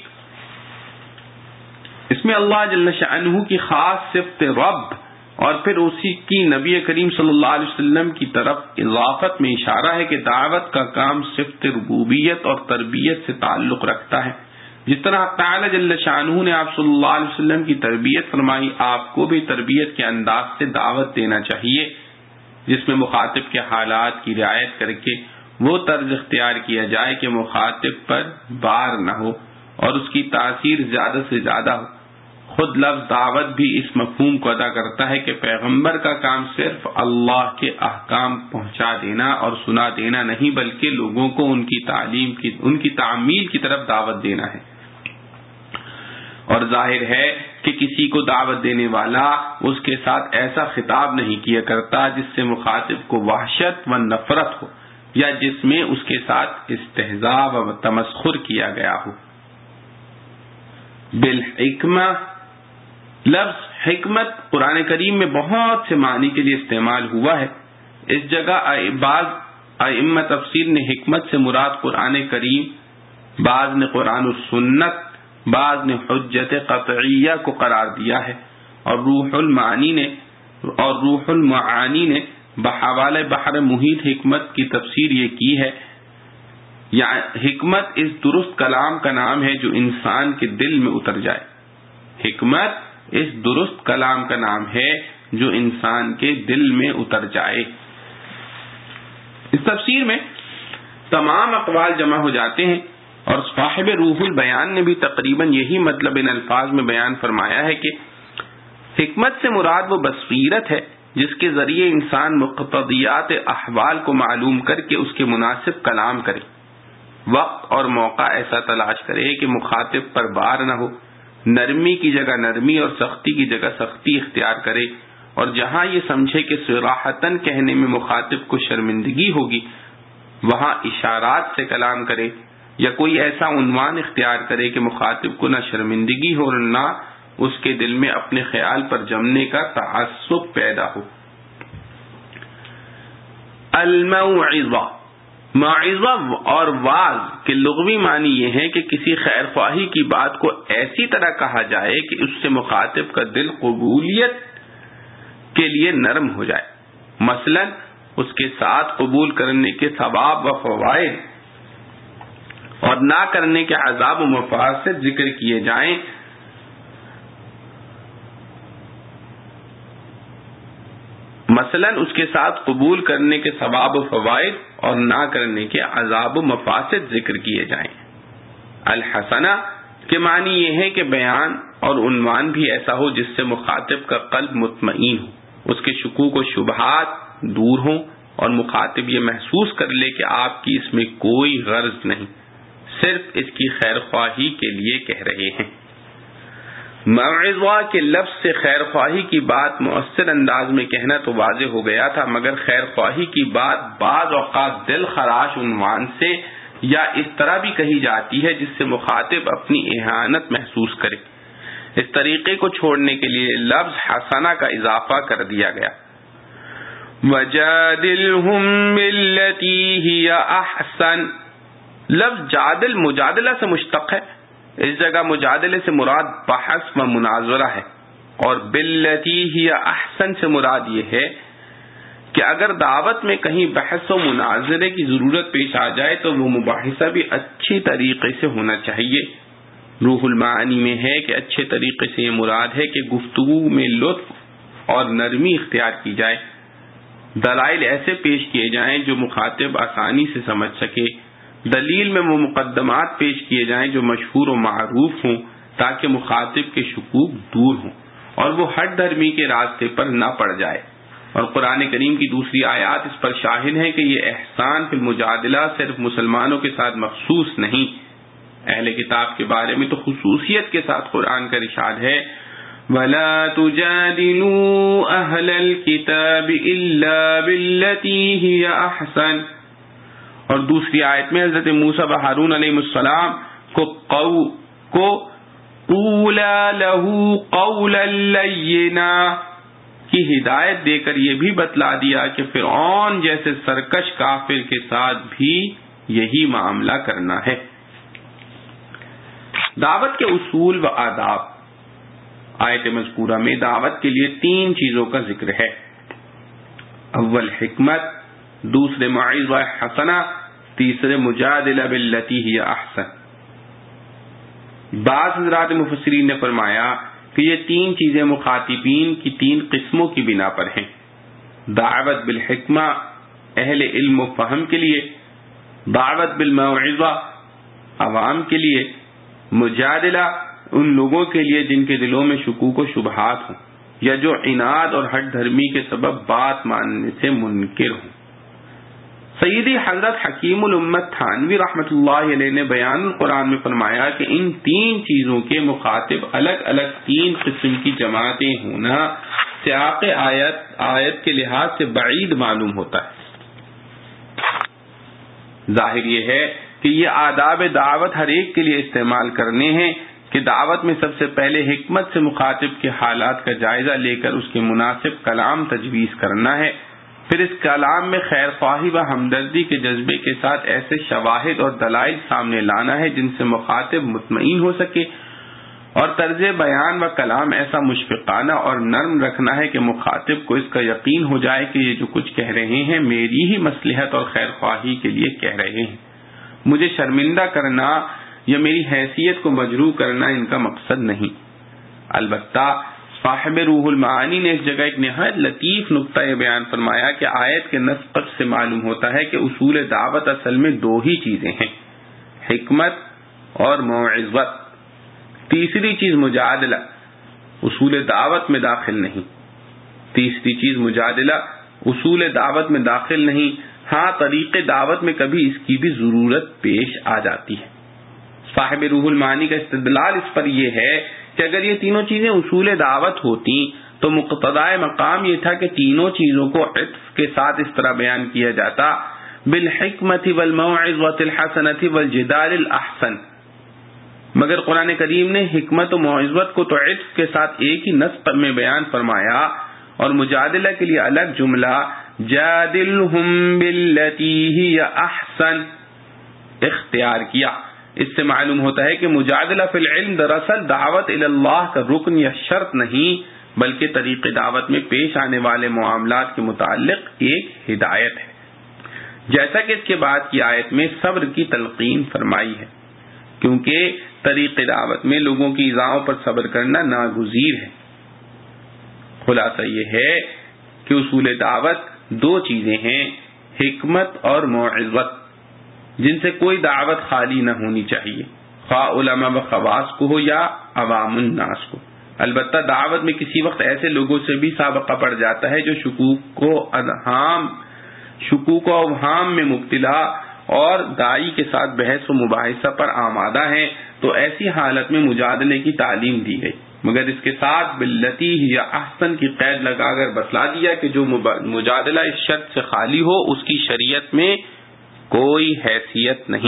اس میں اللہ جل شأنہ کی خاص صفت رب اور پھر اسی کی نبی کریم صلی اللہ علیہ وسلم کی طرف اضافت میں اشارہ ہے کہ دعوت کا کام صفت ربوبیت اور تربیت سے تعلق رکھتا ہے، جس طرح تعالی جل شانہ نے آپ صلی اللہ علیہ وسلم کی تربیت فرمائی، آپ کو بھی تربیت کے انداز سے دعوت دینا چاہیے جس میں مخاطب کے حالات کی رعایت کر کے وہ طرز اختیار کیا جائے کہ مخاطب پر بار نہ ہو اور اس کی تاثیر زیادہ سے زیادہ ہو۔ خود لفظ دعوت بھی اس مفہوم کو ادا کرتا ہے کہ پیغمبر کا کام صرف اللہ کے احکام پہنچا دینا اور سنا دینا نہیں، بلکہ لوگوں کو ان کی تعلیم کی ان کی تعمیل کی طرف دعوت دینا ہے۔ اور ظاہر ہے کہ کسی کو دعوت دینے والا اس کے ساتھ ایسا خطاب نہیں کیا کرتا جس سے مخاطب کو وحشت و نفرت ہو یا جس میں اس کے ساتھ استہزاء و تمسخر کیا گیا ہو۔ بالحکمہ، لفظ حکمت قرآن کریم میں بہت سے معنی کے لیے استعمال ہوا ہے۔ اس جگہ بعض ائمہ تفسیر نے حکمت سے مراد قرآن کریم، بعض نے قرآن و سنت، بعض نے حجت قطعیہ کو قرار دیا ہے، اور روح المعانی نے اور روح المعانی نے بحوالہ بحر محیط حکمت کی تفسیر یہ کی ہے، یعنی حکمت اس درست کلام کا نام ہے جو انسان کے دل میں اتر جائے۔ حکمت اس درست کلام کا نام ہے جو انسان کے دل میں اتر جائے۔ اس تفسیر میں تمام اقوال جمع ہو جاتے ہیں، اور صاحب روح البیان نے بھی تقریباً یہی مطلب ان الفاظ میں بیان فرمایا ہے کہ حکمت سے مراد وہ بصیرت ہے جس کے ذریعے انسان مقتضیات احوال کو معلوم کر کے اس کے مناسب کلام کرے، وقت اور موقع ایسا تلاش کرے کہ مخاطب پر بار نہ ہو، نرمی کی جگہ نرمی اور سختی کی جگہ سختی اختیار کرے، اور جہاں یہ سمجھے کہ صراحتاً کہنے میں مخاطب کو شرمندگی ہوگی وہاں اشارات سے کلام کرے، یا کوئی ایسا عنوان اختیار کرے کہ مخاطب کو نہ شرمندگی ہو اور نہ اس کے دل میں اپنے خیال پر جمنے کا تعصب پیدا ہو۔ الموعظہ، موعظہ اور واعظ کے لغوی معنی یہ ہے کہ کسی خیر خواہی کی بات کو ایسی طرح کہا جائے کہ اس سے مخاطب کا دل قبولیت کے لیے نرم ہو جائے، مثلا اس کے ساتھ قبول کرنے کے ثواب و فوائد اور نہ کرنے کے عذاب و مفاسد ذکر کیے جائیں۔ مثلا اس کے ساتھ قبول کرنے کے ثواب و فوائد اور نہ کرنے کے عذاب و مفاسد ذکر کیے جائیں۔ الحسنہ کے معنی یہ ہے کہ بیان اور عنوان بھی ایسا ہو جس سے مخاطب کا قلب مطمئن ہو، اس کے شکوک و شبہات دور ہوں، اور مخاطب یہ محسوس کر لے کہ آپ کی اس میں کوئی غرض نہیں، صرف اس کی خیر خواہی کے لیے کہہ رہے ہیں۔ موعظہ کے لفظ سے خیر خواہی کی بات مؤثر انداز میں کہنا تو واضح ہو گیا تھا، مگر خیر خواہی کی بات بعض اوقات دل خراش عنوان سے یا اس طرح بھی کہی جاتی ہے جس سے مخاطب اپنی اہانت محسوس کرے۔ اس طریقے کو چھوڑنے کے لیے لفظ حسنہ کا اضافہ کر دیا گیا۔ وَجَادِلْهُمْ بِالَّتِي هِيَ أَحْسَنُ، لفظ جادل مجادلہ سے مشتق ہے، اس جگہ مجادلے سے مراد بحث و مناظرہ ہے، اور باللتی ہی احسن سے مراد یہ ہے کہ اگر دعوت میں کہیں بحث و مناظرے کی ضرورت پیش آ جائے تو وہ مباحثہ بھی اچھی طریقے سے ہونا چاہیے۔ روح المعانی میں ہے کہ اچھے طریقے سے یہ مراد ہے کہ گفتگو میں لطف اور نرمی اختیار کی جائے، دلائل ایسے پیش کیے جائیں جو مخاطب آسانی سے سمجھ سکے، دلیل میں وہ مقدمات پیش کیے جائیں جو مشہور و معروف ہوں تاکہ مخاطب کے شکوک دور ہوں اور وہ ہٹ دھرمی کے راستے پر نہ پڑ جائے۔ اور قرآن کریم کی دوسری آیات اس پر شاہد ہیں کہ یہ احسان فی المجادلہ صرف مسلمانوں کے ساتھ مخصوص نہیں، اہل کتاب کے بارے میں تو خصوصیت کے ساتھ قرآن کا ارشاد ہے وَلَا تُجَادِلُوا أَهْلَ الْكِتَابِ إِلَّا بِالَّتِي هِيَ أَحْسَنُ، اور دوسری آیت میں حضرت موسیٰ و ہارون علیہ السلام کو قو کو قولا لہو قولا لینا کی ہدایت دے کر یہ بھی بتلا دیا کہ فرعون جیسے سرکش کافر کے ساتھ بھی یہی معاملہ کرنا ہے۔ دعوت کے اصول و آداب، آیت مذکورہ میں دعوت کے لیے تین چیزوں کا ذکر ہے، اول حکمت، دوسرے موعظہ حسنہ، تیسرے مجادلہ باللتی ہی احسن۔ بعض حضرات مفسرین نے فرمایا کہ یہ تین چیزیں مخاطبین کی تین قسموں کی بنا پر ہیں: دعوت بالحکمہ اہل علم و فہم کے لیے، دعوت بالموعظہ عوام کے لیے، مجادلہ ان لوگوں کے لیے جن کے دلوں میں شکوک و شبہات ہوں یا جو عناد اور ہٹ دھرمی کے سبب بات ماننے سے منکر ہوں۔ سیدی حضرت حکیم الامت تھانوی رحمۃ اللہ علیہ نے بیان القرآن میں فرمایا کہ ان تین چیزوں کے مخاطب الگ الگ تین قسم کی جماعتیں ہونا سیاق آیت آیت کے لحاظ سے بعید معلوم ہوتا ہے۔ ظاہر یہ ہے کہ یہ آداب دعوت ہر ایک کے لیے استعمال کرنے ہیں کہ دعوت میں سب سے پہلے حکمت سے مخاطب کے حالات کا جائزہ لے کر اس کے مناسب کلام تجویز کرنا ہے، پھر اس کلام میں خیر خواہی و ہمدردی کے جذبے کے ساتھ ایسے شواہد اور دلائل سامنے لانا ہے جن سے مخاطب مطمئن ہو سکے، اور طرز بیان و کلام ایسا مشفقانہ اور نرم رکھنا ہے کہ مخاطب کو اس کا یقین ہو جائے کہ یہ جو کچھ کہہ رہے ہیں میری ہی مصلحت اور خیر خواہی کے لیے کہہ رہے ہیں، مجھے شرمندہ کرنا یا میری حیثیت کو مجروح کرنا ان کا مقصد نہیں۔ البتہ صاحب روح المعانی نے اس جگہ ایک نہایت لطیف نقطہ یہ بیان فرمایا کہ آیت کے نسق سے معلوم ہوتا ہے کہ اصول دعوت اصل میں دو ہی چیزیں ہیں، حکمت اور موعظت۔ تیسری چیز مجادلہ اصول دعوت میں داخل نہیں تیسری چیز مجادلہ اصول دعوت میں داخل نہیں ہاں طریق دعوت میں کبھی اس کی بھی ضرورت پیش آ جاتی ہے۔ صاحب روح المعانی کا استدلال اس پر یہ ہے کہ اگر یہ تینوں چیزیں اصول دعوت ہوتی تو مقتضائے مقام یہ تھا کہ تینوں چیزوں کو عطف کے ساتھ اس طرح بیان کیا جاتا: بالحکمت والموعظۃ الحسنۃ والجدال الاحسن۔ مگر قرآن کریم نے حکمت و موعظت کو تو عطف کے ساتھ ایک ہی نسق میں بیان فرمایا اور مجادلہ کے لیے الگ جملہ جادلہم باللتی ہی احسن اختیار کیا۔ اس سے معلوم ہوتا ہے کہ مجادلہ فی العلم دراصل دعوت الی اللہ کا رکن یا شرط نہیں بلکہ طریق دعوت میں پیش آنے والے معاملات کے متعلق ایک ہدایت ہے، جیسا کہ اس کے بعد کی آیت میں صبر کی تلقین فرمائی ہے، کیونکہ طریق دعوت میں لوگوں کی ایذاؤں پر صبر کرنا ناگزیر ہے۔ خلاصہ یہ ہے کہ اصول دعوت دو چیزیں ہیں، حکمت اور موعظت، جن سے کوئی دعوت خالی نہ ہونی چاہیے، خواہ علماء و خواص کو ہو یا عوام الناس کو۔ البتہ دعوت میں کسی وقت ایسے لوگوں سے بھی سابقہ پڑ جاتا ہے جو شکوک کو ادہام شکوک و اوہام میں مبتلا اور داعی کے ساتھ بحث و مباحثہ پر آمادہ ہیں، تو ایسی حالت میں مجادلے کی تعلیم دی گئی، مگر اس کے ساتھ باللتی یا احسن کی قید لگا کر بتلا دیا کہ جو مجادلہ اس شرط سے خالی ہو اس کی شریعت میں کوئی حیثیت نہیں۔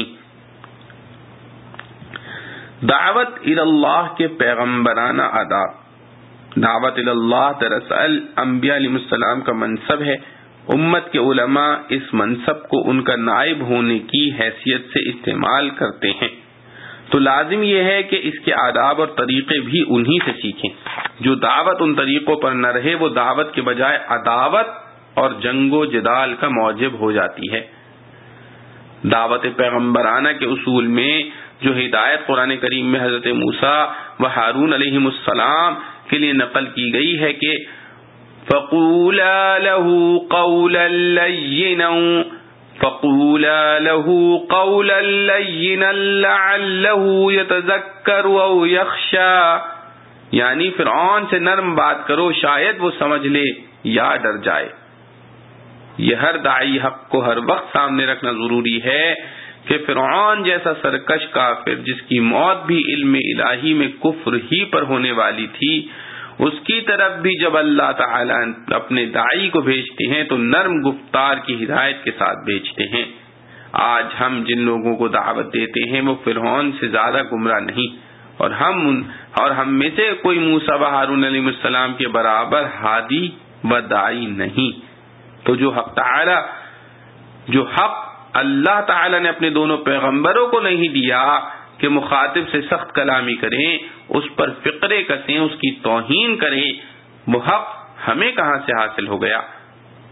دعوت الی اللہ کے پیغمبرانہ آداب۔ دعوت الی اللہ دراصل انبیاء علیہ السلام کا منصب ہے، امت کے علماء اس منصب کو ان کا نائب ہونے کی حیثیت سے استعمال کرتے ہیں، تو لازم یہ ہے کہ اس کے آداب اور طریقے بھی انہی سے سیکھیں۔ جو دعوت ان طریقوں پر نہ رہے وہ دعوت کے بجائے عداوت اور جنگ و جدال کا موجب ہو جاتی ہے۔ دعوت پیغمبرانہ کے اصول میں جو ہدایت قرآن کریم میں حضرت موسیٰ و ہارون علیہم السلام کے لیے نقل کی گئی ہے کہ فَقُولَا لَهُ قَوْلًا لَيِّنًا فَقُولَا لَهُ قَوْلًا لَيِّنًا لَعَلَّهُ يَتَذَكَّرُ أَوْ يَخْشَىٰ، یعنی فرعون سے نرم بات کرو شاید وہ سمجھ لے یا ڈر جائے۔ یہ ہر داعی حق کو ہر وقت سامنے رکھنا ضروری ہے کہ فرعون جیسا سرکش کافر جس کی موت بھی علم الہی میں کفر ہی پر ہونے والی تھی، اس کی طرف بھی جب اللہ تعالیٰ اپنے داعی کو بھیجتے ہیں تو نرم گفتار کی ہدایت کے ساتھ بھیجتے ہیں۔ آج ہم جن لوگوں کو دعوت دیتے ہیں وہ فرعون سے زیادہ گمراہ نہیں، اور ہم ان اور ہم میں سے کوئی موسیٰ و ہارون علیہ السلام کے برابر ہادی و داعی نہیں۔ تو جو حق تعالی جو حق اللہ تعالی نے اپنے دونوں پیغمبروں کو نہیں دیا کہ مخاطب سے سخت کلامی کریں، اس پر فقرے کسیں، اس کی توہین کریں، وہ حق ہمیں کہاں سے حاصل ہو گیا؟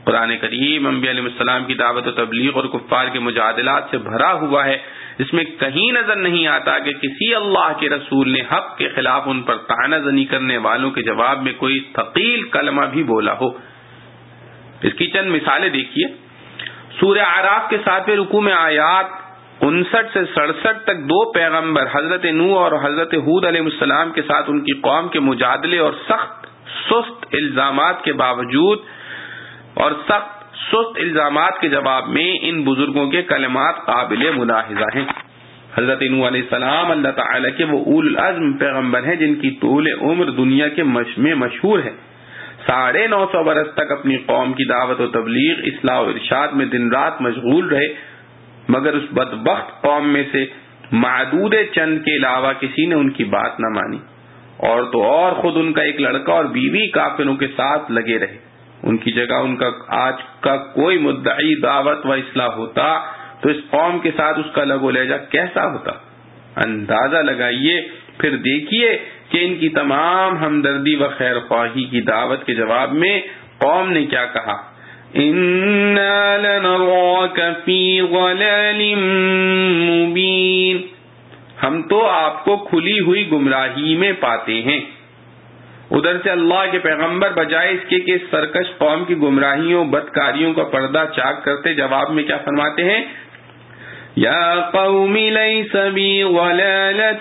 قرآن کریم انبیاء علیہ السلام کی دعوت و تبلیغ اور کفار کے مجادلات سے بھرا ہوا ہے. اس میں کہیں نظر نہیں آتا کہ کسی اللہ کے رسول نے حق کے خلاف ان پر طعنہ زنی کرنے والوں کے جواب میں کوئی ثقیل کلمہ بھی بولا ہو. اس کی چند مثالیں دیکھیے. سورہ اعراف کے ساتویں رکوع میں آیات انسٹھ سے سڑسٹھ تک دو پیغمبر حضرت نوح اور حضرت ہود علیہ السلام کے ساتھ ان کی قوم کے مجادلے اور سخت سست الزامات کے باوجود اور سخت سست الزامات کے جواب میں ان بزرگوں کے کلمات قابل ملاحظہ ہیں. حضرت نوح علیہ السلام اللہ تعالی کے وہ اول العزم پیغمبر ہیں جن کی طول عمر دنیا کے میں مشہور ہے. ساڑھے نو سو برس تک اپنی قوم کی دعوت و تبلیغ، اصلاح و ارشاد میں دن رات مشغول رہے، مگر اس بدبخت قوم میں سے معدود چند کے علاوہ کسی نے ان کی بات نہ مانی، اور تو اور خود ان کا ایک لڑکا اور بیوی کافروں کے ساتھ لگے رہے. ان کی جگہ ان کا آج کا کوئی مدعی دعوت و اصلاح ہوتا تو اس قوم کے ساتھ اس کا لگو لہجہ کیسا ہوتا. اندازہ لگائیے، پھر دیکھیے کہ ان کی تمام ہمدردی و خیر خواہی کی دعوت کے جواب میں قوم نے کیا کہا. اِنَّا لَنَرَاكَ فِي ضَلَالٍ مُبِينٍ، ہم تو آپ کو کھلی ہوئی گمراہی میں پاتے ہیں. ادھر سے اللہ کے پیغمبر بجائے اس کے کہ اس سرکش قوم کی گمراہیوں بدکاریوں کا پردہ چاک کرتے، جواب میں کیا فرماتے ہیں؟ یا قوم لیس بی ضلالۃ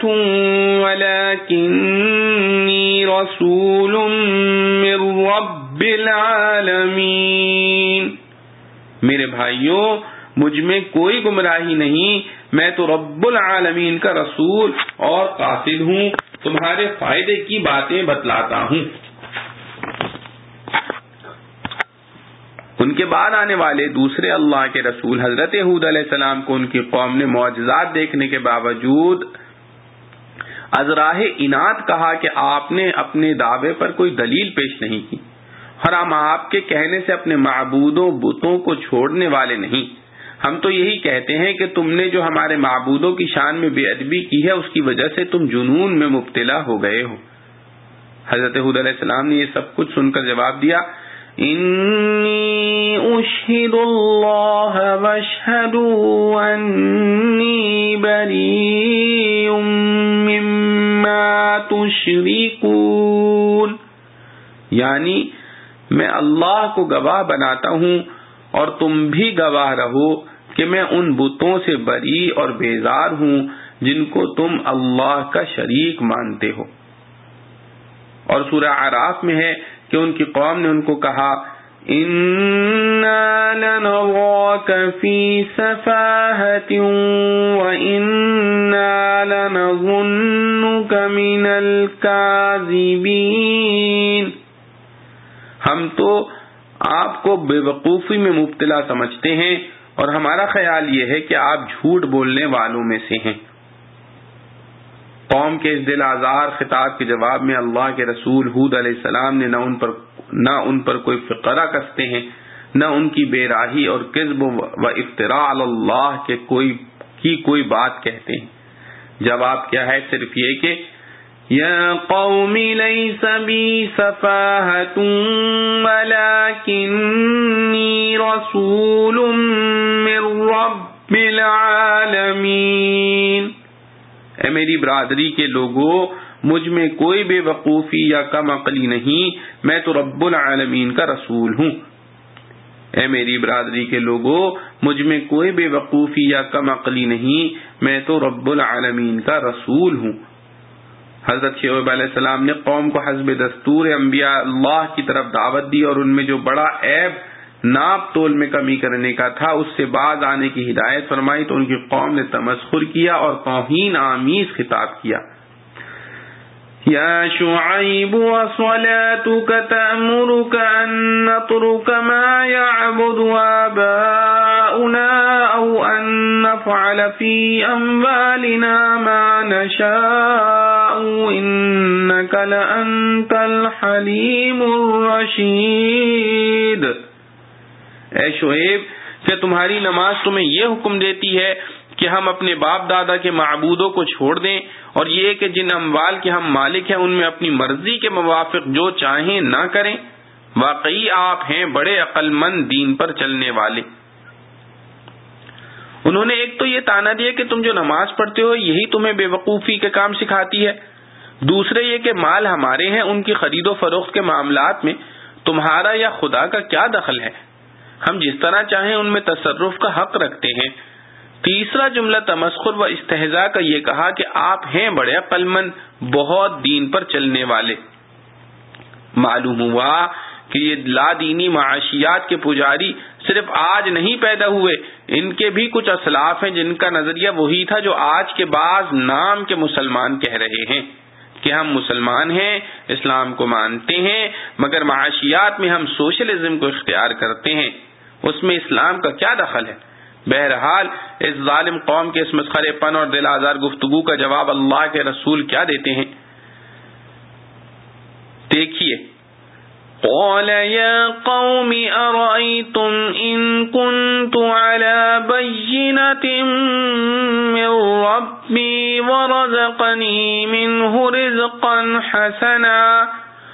ولکنی رسول من رب العالمین، میرے بھائیوں مجھ میں کوئی گمراہی نہیں، میں تو رب العالمین کا رسول اور قاصد ہوں، تمہارے فائدے کی باتیں بتلاتا ہوں. ان کے بعد آنے والے دوسرے اللہ کے رسول حضرت ہود علیہ السلام کو ان کی قوم نے معجزات دیکھنے کے باوجود از راہ اناد کہا کہ آپ نے اپنے دعوے پر کوئی دلیل پیش نہیں کی، اور ہم آپ کے کہنے سے اپنے معبودوں بتوں کو چھوڑنے والے نہیں. ہم تو یہی کہتے ہیں کہ تم نے جو ہمارے معبودوں کی شان میں بے ادبی کی ہے اس کی وجہ سے تم جنون میں مبتلا ہو گئے ہو. حضرت ہود علیہ السلام نے یہ سب کچھ سن کر جواب دیا، انی اشہد اللہ واشہدوا انی بریء مما تشرکون، یعنی میں اللہ کو گواہ بناتا ہوں اور تم بھی گواہ رہو کہ میں ان بتوں سے بری اور بیزار ہوں جن کو تم اللہ کا شریک مانتے ہو. اور سورہ اعراف میں ہے کہ ان کی قوم نے ان کو کہا اِنَّا لَنَرَاكَ فِي سَفَاهَةٍ وَإِنَّا لَنَظُنُّكَ مِنَ الْكَاذِبِينَ، ہم تو آپ کو بے وقوفی میں مبتلا سمجھتے ہیں اور ہمارا خیال یہ ہے کہ آپ جھوٹ بولنے والوں میں سے ہیں. قوم کے اس دل آزار خطاب کے جواب میں اللہ کے رسول ہود علیہ السلام نے نہ ان پر نہ ان پر کوئی فقرہ کستے ہیں، نہ ان کی بے راہی اور کذب و افتراء علی اللہ کے کوئی کی کوئی بات کہتے ہیں. جواب کیا ہے؟ صرف یہ کہ یا قوم لیس بی سفاہۃ ولکنی رسول من رب العالمین، اے میری برادری کے لوگوں مجھ میں کوئی بے وقوفی یا کم عقلی نہیں، میں تو رب العالمین کا رسول ہوں. اے میری برادری کے لوگوں مجھ میں کوئی بے وقوفی یا کم عقلی نہیں، میں تو رب العالمین کا رسول ہوں. حضرت شعیب علیہ السلام نے قوم کو حسب دستور انبیاء اللہ کی طرف دعوت دی اور ان میں جو بڑا عیب ناپ تول میں کمی کرنے کا تھا اس سے باز آنے کی ہدایت فرمائی تو ان کی قوم نے تمسخر کیا اور توہین آمیز خطاب کیا. یا شعیب وصلاتک تأمرک ان نترک ما يعبد آباؤنا او ان نفعل فی اموالنا ما نشاء انک لانت الحلیم الرشید. اے شعیب، کیا تمہاری نماز تمہیں یہ حکم دیتی ہے کہ ہم اپنے باپ دادا کے معبودوں کو چھوڑ دیں اور یہ کہ جن اموال کے ہم مالک ہیں ان میں اپنی مرضی کے موافق جو چاہیں نہ کریں؟ واقعی آپ ہیں بڑے عقل مند دین پر چلنے والے۔ انہوں نے ایک تو یہ تانا دیا کہ تم جو نماز پڑھتے ہو یہی تمہیں بے وقوفی کے کام سکھاتی ہے، دوسرے یہ کہ مال ہمارے ہیں، ان کی خرید و فروخت کے معاملات میں تمہارا یا خدا کا کیا دخل ہے، ہم جس طرح چاہیں ان میں تصرف کا حق رکھتے ہیں۔ تیسرا جملہ تمسخر و استہزاء کا یہ کہا کہ آپ ہیں بڑے عقل مند، بہت دین پر چلنے والے۔ معلوم ہوا کہ یہ لا دینی معاشیات کے پجاری صرف آج نہیں پیدا ہوئے، ان کے بھی کچھ اسلاف ہیں جن کا نظریہ وہی تھا جو آج کے بعض نام کے مسلمان کہہ رہے ہیں کہ ہم مسلمان ہیں، اسلام کو مانتے ہیں، مگر معاشیات میں ہم سوشلزم کو اختیار کرتے ہیں، اس میں اسلام کا کیا دخل ہے۔ بہرحال اس ظالم قوم کے اس مسخرے پن اور دل آزار گفتگو کا جواب اللہ کے رسول کیا دیتے ہیں، دیکھیے۔ قال يا قوم أرأيتم إن كنت على بينة من ربي ورزقني منه رزقا حسنا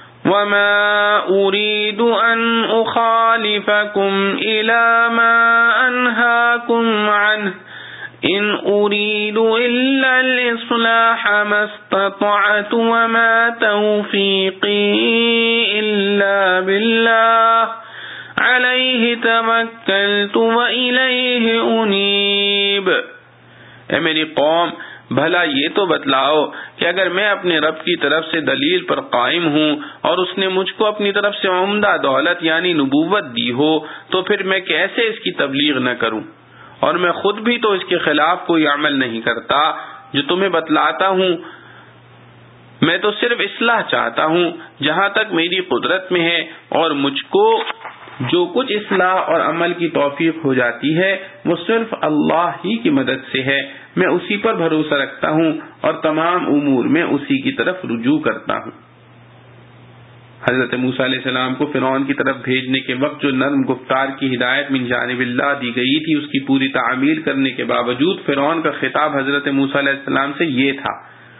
وما أريد أن أخالفكم إلى ما أنهاكم عنه إن أريد إلا الإصلاح ما استطعت وما توفيقي إلا بالله عليه توكلت وإليه أنيب۔ اے میری قوم، بھلا یہ تو بتلاؤ کہ اگر میں اپنے رب کی طرف سے دلیل پر قائم ہوں اور اس نے مجھ کو اپنی طرف سے عمدہ دولت یعنی نبوت دی ہو تو پھر میں کیسے اس کی تبلیغ نہ کروں، اور میں خود بھی تو اس کے خلاف کوئی عمل نہیں کرتا جو تمہیں بتلاتا ہوں۔ میں تو صرف اصلاح چاہتا ہوں جہاں تک میری قدرت میں ہے، اور مجھ کو جو کچھ اصلاح اور عمل کی توفیق ہو جاتی ہے وہ صرف اللہ ہی کی مدد سے ہے، میں اسی پر بھروسہ رکھتا ہوں اور تمام امور میں اسی کی طرف رجوع کرتا ہوں۔ حضرت موسیٰ علیہ السلام کو فرعون کی طرف بھیجنے کے وقت جو نرم گفتار کی ہدایت من جانب اللہ دی گئی تھی اس کی پوری تعمیل کرنے کے باوجود فرعون کا خطاب حضرت موسیٰ علیہ السلام سے یہ تھا،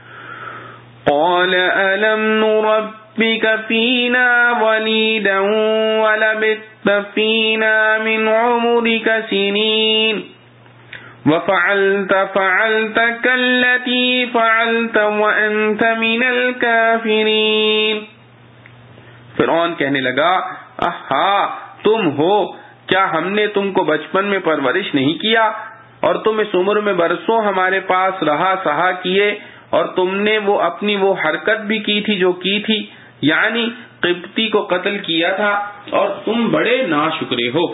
قال ألم نربك فينا وليدا ولبثت فينا من عمرك سنين وفعلت فعلتك التي فعلت وأنت من الكافرين۔ فرعون کہنے لگا، آہا تم ہو، کیا ہم نے تم کو بچپن میں پرورش نہیں کیا اور تم اس عمر میں برسوں ہمارے پاس رہا سہا کیے، اور تم نے وہ اپنی وہ حرکت بھی کی تھی جو کی تھی، یعنی قبطی کو قتل کیا تھا، اور تم بڑے ناشکرے ہو۔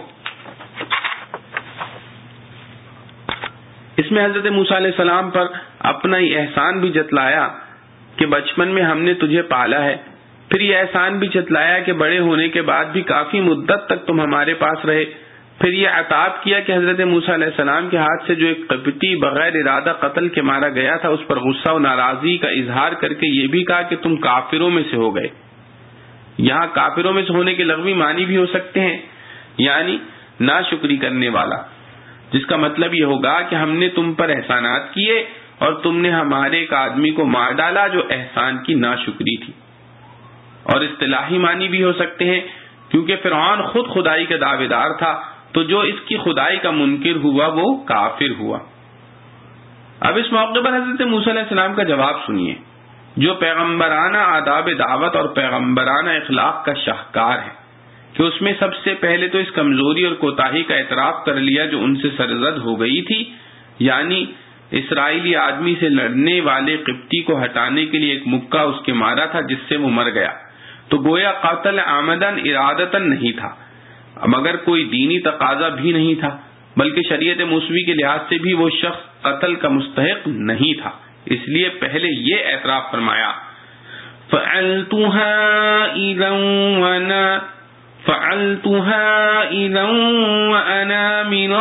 اس میں حضرت موسیٰ علیہ السلام پر اپنا یہ احسان بھی جتلایا کہ بچپن میں ہم نے تجھے پالا ہے، پھر یہ احسان بھی جتلایا کہ بڑے ہونے کے بعد بھی کافی مدت تک تم ہمارے پاس رہے، پھر یہ عتاب کیا کہ حضرت موسیٰ علیہ السلام کے ہاتھ سے جو ایک قبطی بغیر ارادہ قتل کے مارا گیا تھا اس پر غصہ و ناراضی کا اظہار کر کے یہ بھی کہا کہ تم کافروں میں سے ہو گئے۔ یہاں کافروں میں سے ہونے کے لغوی معنی بھی ہو سکتے ہیں، یعنی ناشکری کرنے والا، جس کا مطلب یہ ہوگا کہ ہم نے تم پر احسانات کیے اور تم نے ہمارے ایک آدمی کو مار ڈالا جو احسان کی ناشکری تھی۔ اور اصطلاحی معنی بھی ہو سکتے ہیں، کیونکہ فرعون خود خدائی کا دعوے دار تھا، تو جو اس کی خدائی کا منکر ہوا وہ کافر ہوا۔ اب اس موقع پر حضرت موسیٰ علیہ السلام کا جواب سنیے، جو پیغمبرانہ آداب دعوت اور پیغمبرانہ اخلاق کا شاہکار ہے، کہ اس میں سب سے پہلے تو اس کمزوری اور کوتاہی کا اعتراف کر لیا جو ان سے سرزد ہو گئی تھی، یعنی اسرائیلی آدمی سے لڑنے والے قبطی کو ہٹانے کے لیے ایک مکہ اس کے مارا تھا جس سے وہ مر گیا، تو گویا قتل عمدن ارادتن نہیں تھا، مگر کوئی دینی تقاضا بھی نہیں تھا، بلکہ شریعت موسوی کے لحاظ سے بھی وہ شخص قتل کا مستحق نہیں تھا، اس لیے پہلے یہ اعتراف فرمایا، فَعَلْتُهَا إِذًا وَأَنَا فَعَلْتُهَا إِذًا وَأَنَا مِنَ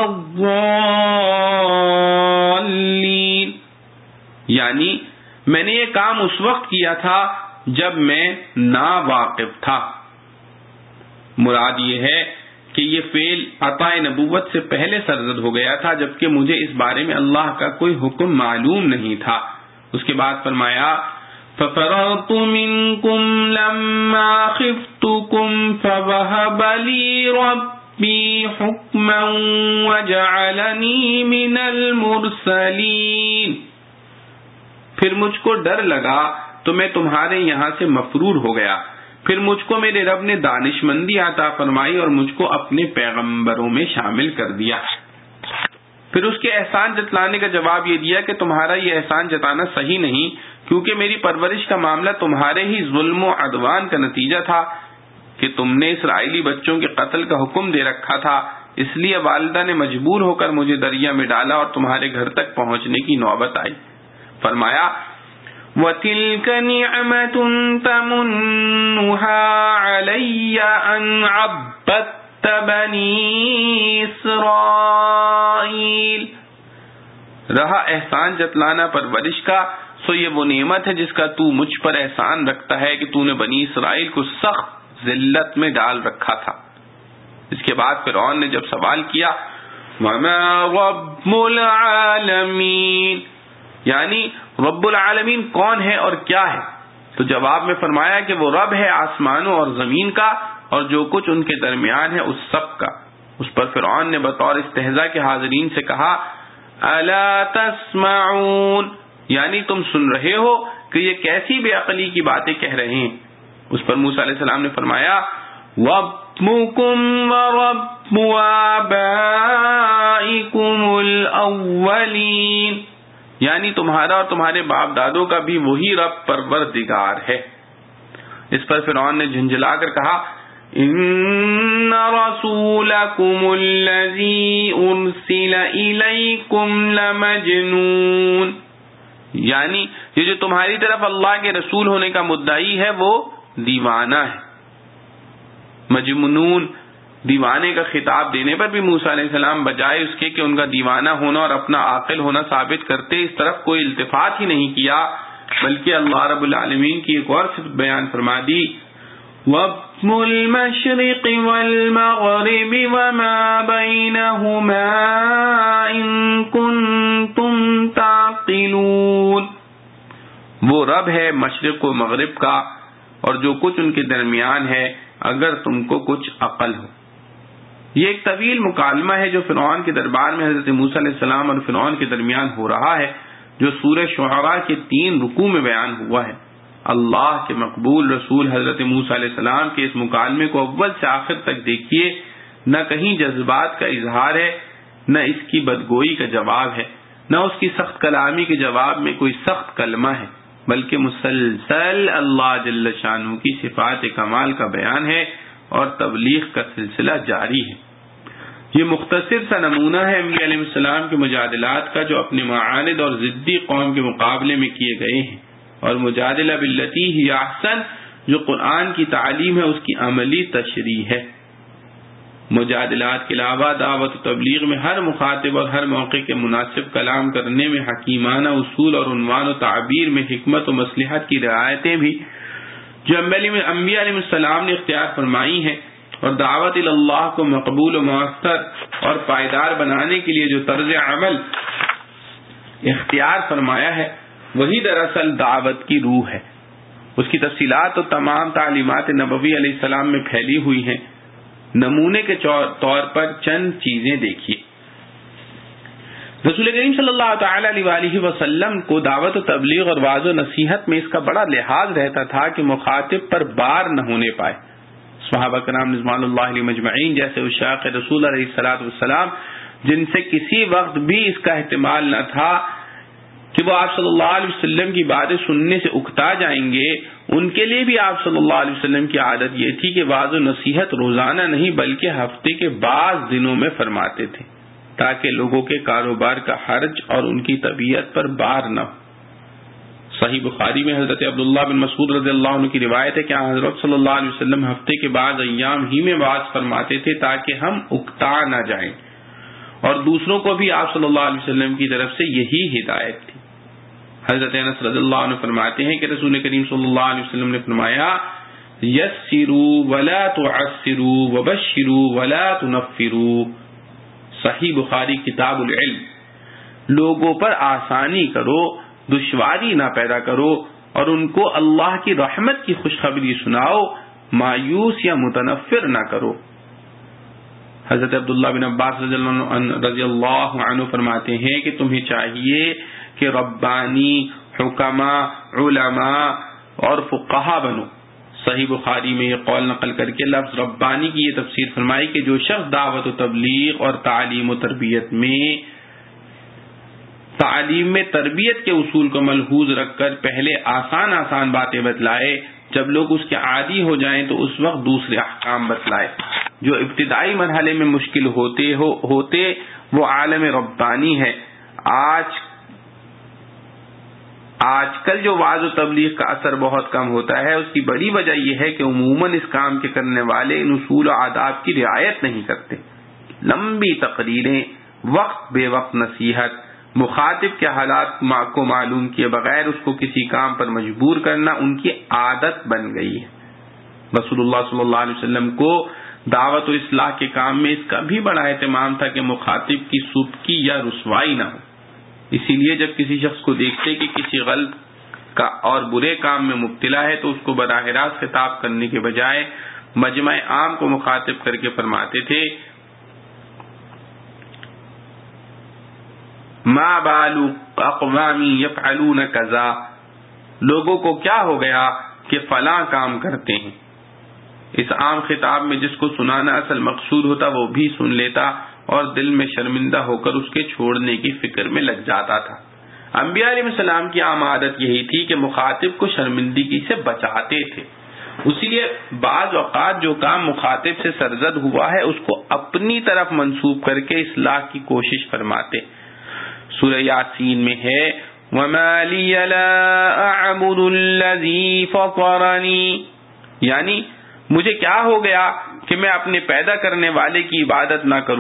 الضَّالِّينَ، یعنی میں نے یہ کام اس وقت کیا تھا جب میں ناواقف تھا۔ مراد یہ ہے کہ یہ فعل عطا نبوت سے پہلے سرزد ہو گیا تھا، جبکہ مجھے اس بارے میں اللہ کا کوئی حکم معلوم نہیں تھا۔ اس کے بعد فرمایا، ففررت منكم لما خفتكم فوهب لي ربي حكما وجعلني من المرسلين. پھر مجھ کو ڈر لگا تو میں تمہارے یہاں سے مفرور ہو گیا. پھر مجھ کو میرے رب نے دانشمندی عطا فرمائی اور مجھ کو اپنے پیغمبروں میں شامل کر دیا. پھر اس کے احسان جتلانے کا جواب یہ دیا کہ تمہارا یہ احسان جتانا صحیح نہیں، کیونکہ میری پرورش کا معاملہ تمہارے ہی ظلم و عدوان کا نتیجہ تھا کہ تم نے اسرائیلی بچوں کے قتل کا حکم دے رکھا تھا. اس لیے والدہ نے مجبور ہو کر مجھے دریا میں ڈالا اور تمہارے گھر تک پہنچنے کی نوبت آئی. فرمایا وَتِلْكَ نِعْمَةٌ تَمُنُّهَا عَلَيَّ أَنْ عَبَّدتَّ بَنِي إِسْرَائِيلَ. رہا احسان جتلانا پرورش کا، سو یہ وہ نعمت ہے جس کا تو مجھ پر احسان رکھتا ہے کہ تو نے بنی اسرائیل کو سخت ذلت میں ڈال رکھا تھا. اس کے بعد فرعون نے جب سوال کیا وَمَا رَبُّ الْعَالَمِينَ، یعنی رب العالمین کون ہے اور کیا ہے، تو جواب میں فرمایا کہ وہ رب ہے آسمانوں اور زمین کا اور جو کچھ ان کے درمیان ہے اس سب کا. اس پر فرعون نے بطور استہزاء کے حاضرین سے کہا الا تسمعون، یعنی تم سن رہے ہو کہ یہ کیسی بے عقلی کی باتیں کہہ رہے ہیں. اس پر موسیٰ علیہ السلام نے فرمایا وَرَبُّكُمْ وَرَبُّ آبَائِكُمُ الْأَوَّلِينَ، یعنی تمہارا اور تمہارے باپ دادوں کا بھی وہی رب پروردگار ہے. اس پر فرعون نے جھنجھلا کر کہا ان رسولکم الذی ارسل الیکم لمجنون، یعنی یہ جو تمہاری طرف اللہ کے رسول ہونے کا مدعی ہے وہ دیوانہ ہے. مجنون، دیوانے کا خطاب دینے پر بھی موسیٰ علیہ السلام بجائے اس کے کہ ان کا دیوانہ ہونا اور اپنا عاقل ہونا ثابت کرتے اس طرف کوئی التفات ہی نہیں کیا، بلکہ اللہ رب العالمین کی ایک اور صفت بیان فرما دی وَرَبُّ الْمَشْرِقِ وَالْمَغْرِبِ وَمَا بَيْنَهُمَا إِن كُنتُمْ تَعْقِلُونَ، وہ رب ہے مشرق و مغرب کا اور جو کچھ ان کے درمیان ہے اگر تم کو کچھ عقل ہو. یہ ایک طویل مکالمہ ہے جو فرعون کے دربار میں حضرت موسیٰ علیہ السلام اور فرعون کے درمیان ہو رہا ہے، جو سورہ شعراء کے تین رکوع میں بیان ہوا ہے. اللہ کے مقبول رسول حضرت موسیٰ علیہ السلام کے اس مکالمے کو اول سے آخر تک دیکھیے. نہ کہیں جذبات کا اظہار ہے، نہ اس کی بدگوئی کا جواب ہے، نہ اس کی سخت کلامی کے جواب میں کوئی سخت کلمہ ہے، بلکہ مسلسل اللہ جل شانہ کی صفات کمال کا بیان ہے اور تبلیغ کا سلسلہ جاری ہے. یہ مختصر سا نمونہ ہے انبیاء علیہ السلام کے مجادلات کا جو اپنے معاند اور ضدی قوم کے مقابلے میں کیے گئے ہیں، اور مجادلہ باللتی ہی احسن جو قرآن کی تعلیم ہے اس کی عملی تشریح ہے. مجادلات کے علاوہ دعوت و تبلیغ میں ہر مخاطب اور ہر موقع کے مناسب کلام کرنے میں حکیمانہ اصول اور عنوان و تعبیر میں حکمت و مصلحت کی رعایتیں بھی جو انبیاء علیہ السلام نے اختیار فرمائی ہیں، اور دعوت اللہ کو مقبول و مؤثر اور پائیدار بنانے کے لیے جو طرز عمل اختیار فرمایا ہے وہی دراصل دعوت کی روح ہے. اس کی تفصیلات تو تمام تعلیمات نبوی علیہ السلام میں پھیلی ہوئی ہیں. نمونے کے طور پر چند چیزیں دیکھیے. رسول کریم صلی اللہ تعالی علیہ وآلہ وسلم کو دعوت و تبلیغ اور واعظ و نصیحت میں اس کا بڑا لحاظ رہتا تھا کہ مخاطب پر بار نہ ہونے پائے. صحابہ کرام رضوان اللہ علیہ مجمعین جیسے عشاق رسول علیہ الصلوۃ والسلام جن سے کسی وقت بھی اس کا احتمال نہ تھا کہ وہ آپ صلی اللہ علیہ وسلم کی باتیں سننے سے اکتا جائیں گے، ان کے لیے بھی آپ صلی اللہ علیہ وسلم کی عادت یہ تھی کہ واعظ و نصیحت روزانہ نہیں بلکہ ہفتے کے بعض دنوں میں فرماتے تھے تاکہ لوگوں کے کاروبار کا حرج اور ان کی طبیعت پر بار نہ ہو. صحیح بخاری میں حضرت عبداللہ بن مسعود رضی اللہ عنہ کی روایت ہے کہ حضرت صلی اللہ علیہ وسلم ہفتے کے بعد ایام ہی میں واعظ فرماتے تھے تاکہ ہم اکتا نہ جائیں، اور دوسروں کو بھی آپ صلی اللہ علیہ وسلم کی طرف سے یہی ہدایت تھی. حضرت انس رضی اللہ عنہ فرماتے ہیں کہ رسول کریم صلی اللہ علیہ وسلم نے فرمایا یسروا ولا تعسروا وبشروا ولا تنفروا. صحیح بخاری کتاب العلم. لوگوں پر آسانی کرو، دشواری نہ پیدا کرو اور ان کو اللہ کی رحمت کی خوشخبری سناؤ، مایوس یا متنفر نہ کرو۔ حضرت عبداللہ بن عباس رضی اللہ عنہ رضی اللہ عنہ فرماتے ہیں کہ تمہیں چاہیے کہ ربانی، حکما، علماء اور فقہا بنو۔ صحیح بخاری میں یہ قول نقل کر کے لفظ ربانی کی یہ تفسیر فرمائی کہ جو شخص دعوت و تبلیغ اور تعلیم و تربیت میں تعلیم میں تربیت کے اصول کو ملحوظ رکھ کر پہلے آسان آسان باتیں بتلائے، جب لوگ اس کے عادی ہو جائیں تو اس وقت دوسرے احکام بتلائے۔ جو ابتدائی مرحلے میں مشکل ہوتے ہو ہوتے وہ عالم ربانی ہے۔ آج آج کل جو وعظ و تبلیغ کا اثر بہت کم ہوتا ہے، اس کی بڑی وجہ یہ ہے کہ عموماً اس کام کے کرنے والے ان اصول و آداب کی رعایت نہیں کرتے۔ لمبی تقریریں، وقت بے وقت نصیحت، مخاطب کے حالات کو معلوم کیے بغیر اس کو کسی کام پر مجبور کرنا ان کی عادت بن گئی ہے۔ رسول اللہ صلی اللہ علیہ وسلم کو دعوت و اصلاح کے کام میں اس کا بھی بڑا اہتمام تھا کہ مخاطب کی سبکی یا رسوائی نہ ہو۔ اسی لیے جب کسی شخص کو دیکھتے کہ کسی غلط کا اور برے کام میں مبتلا ہے تو اس کو براہ راست خطاب کرنے کے بجائے مجمع عام کو مخاطب کر کے فرماتے تھے، ما بال اقوام یفعلون کذا، لوگوں کو کیا ہو گیا کہ فلاں کام کرتے ہیں۔ اس عام خطاب میں جس کو سنانا اصل مقصود ہوتا وہ بھی سن لیتا اور دل میں شرمندہ ہو کر اس کے چھوڑنے کی فکر میں لگ جاتا تھا۔ انبیاء علیہ السلام کی عام عادت یہی تھی کہ مخاطب کو شرمندگی سے بچاتے تھے، اسی لیے بعض اوقات جو کام مخاطب سے سرزد ہوا ہے اس کو اپنی طرف منسوب کر کے اصلاح کی کوشش فرماتے۔ سورہ یاسین میں ہے وَمَا لِيَ لَا أَعْبُدُ الَّذِي فَطَرَنِي، یعنی مجھے کیا ہو گیا کہ میں اپنے پیدا کرنے والے کی عبادت نہ کروں۔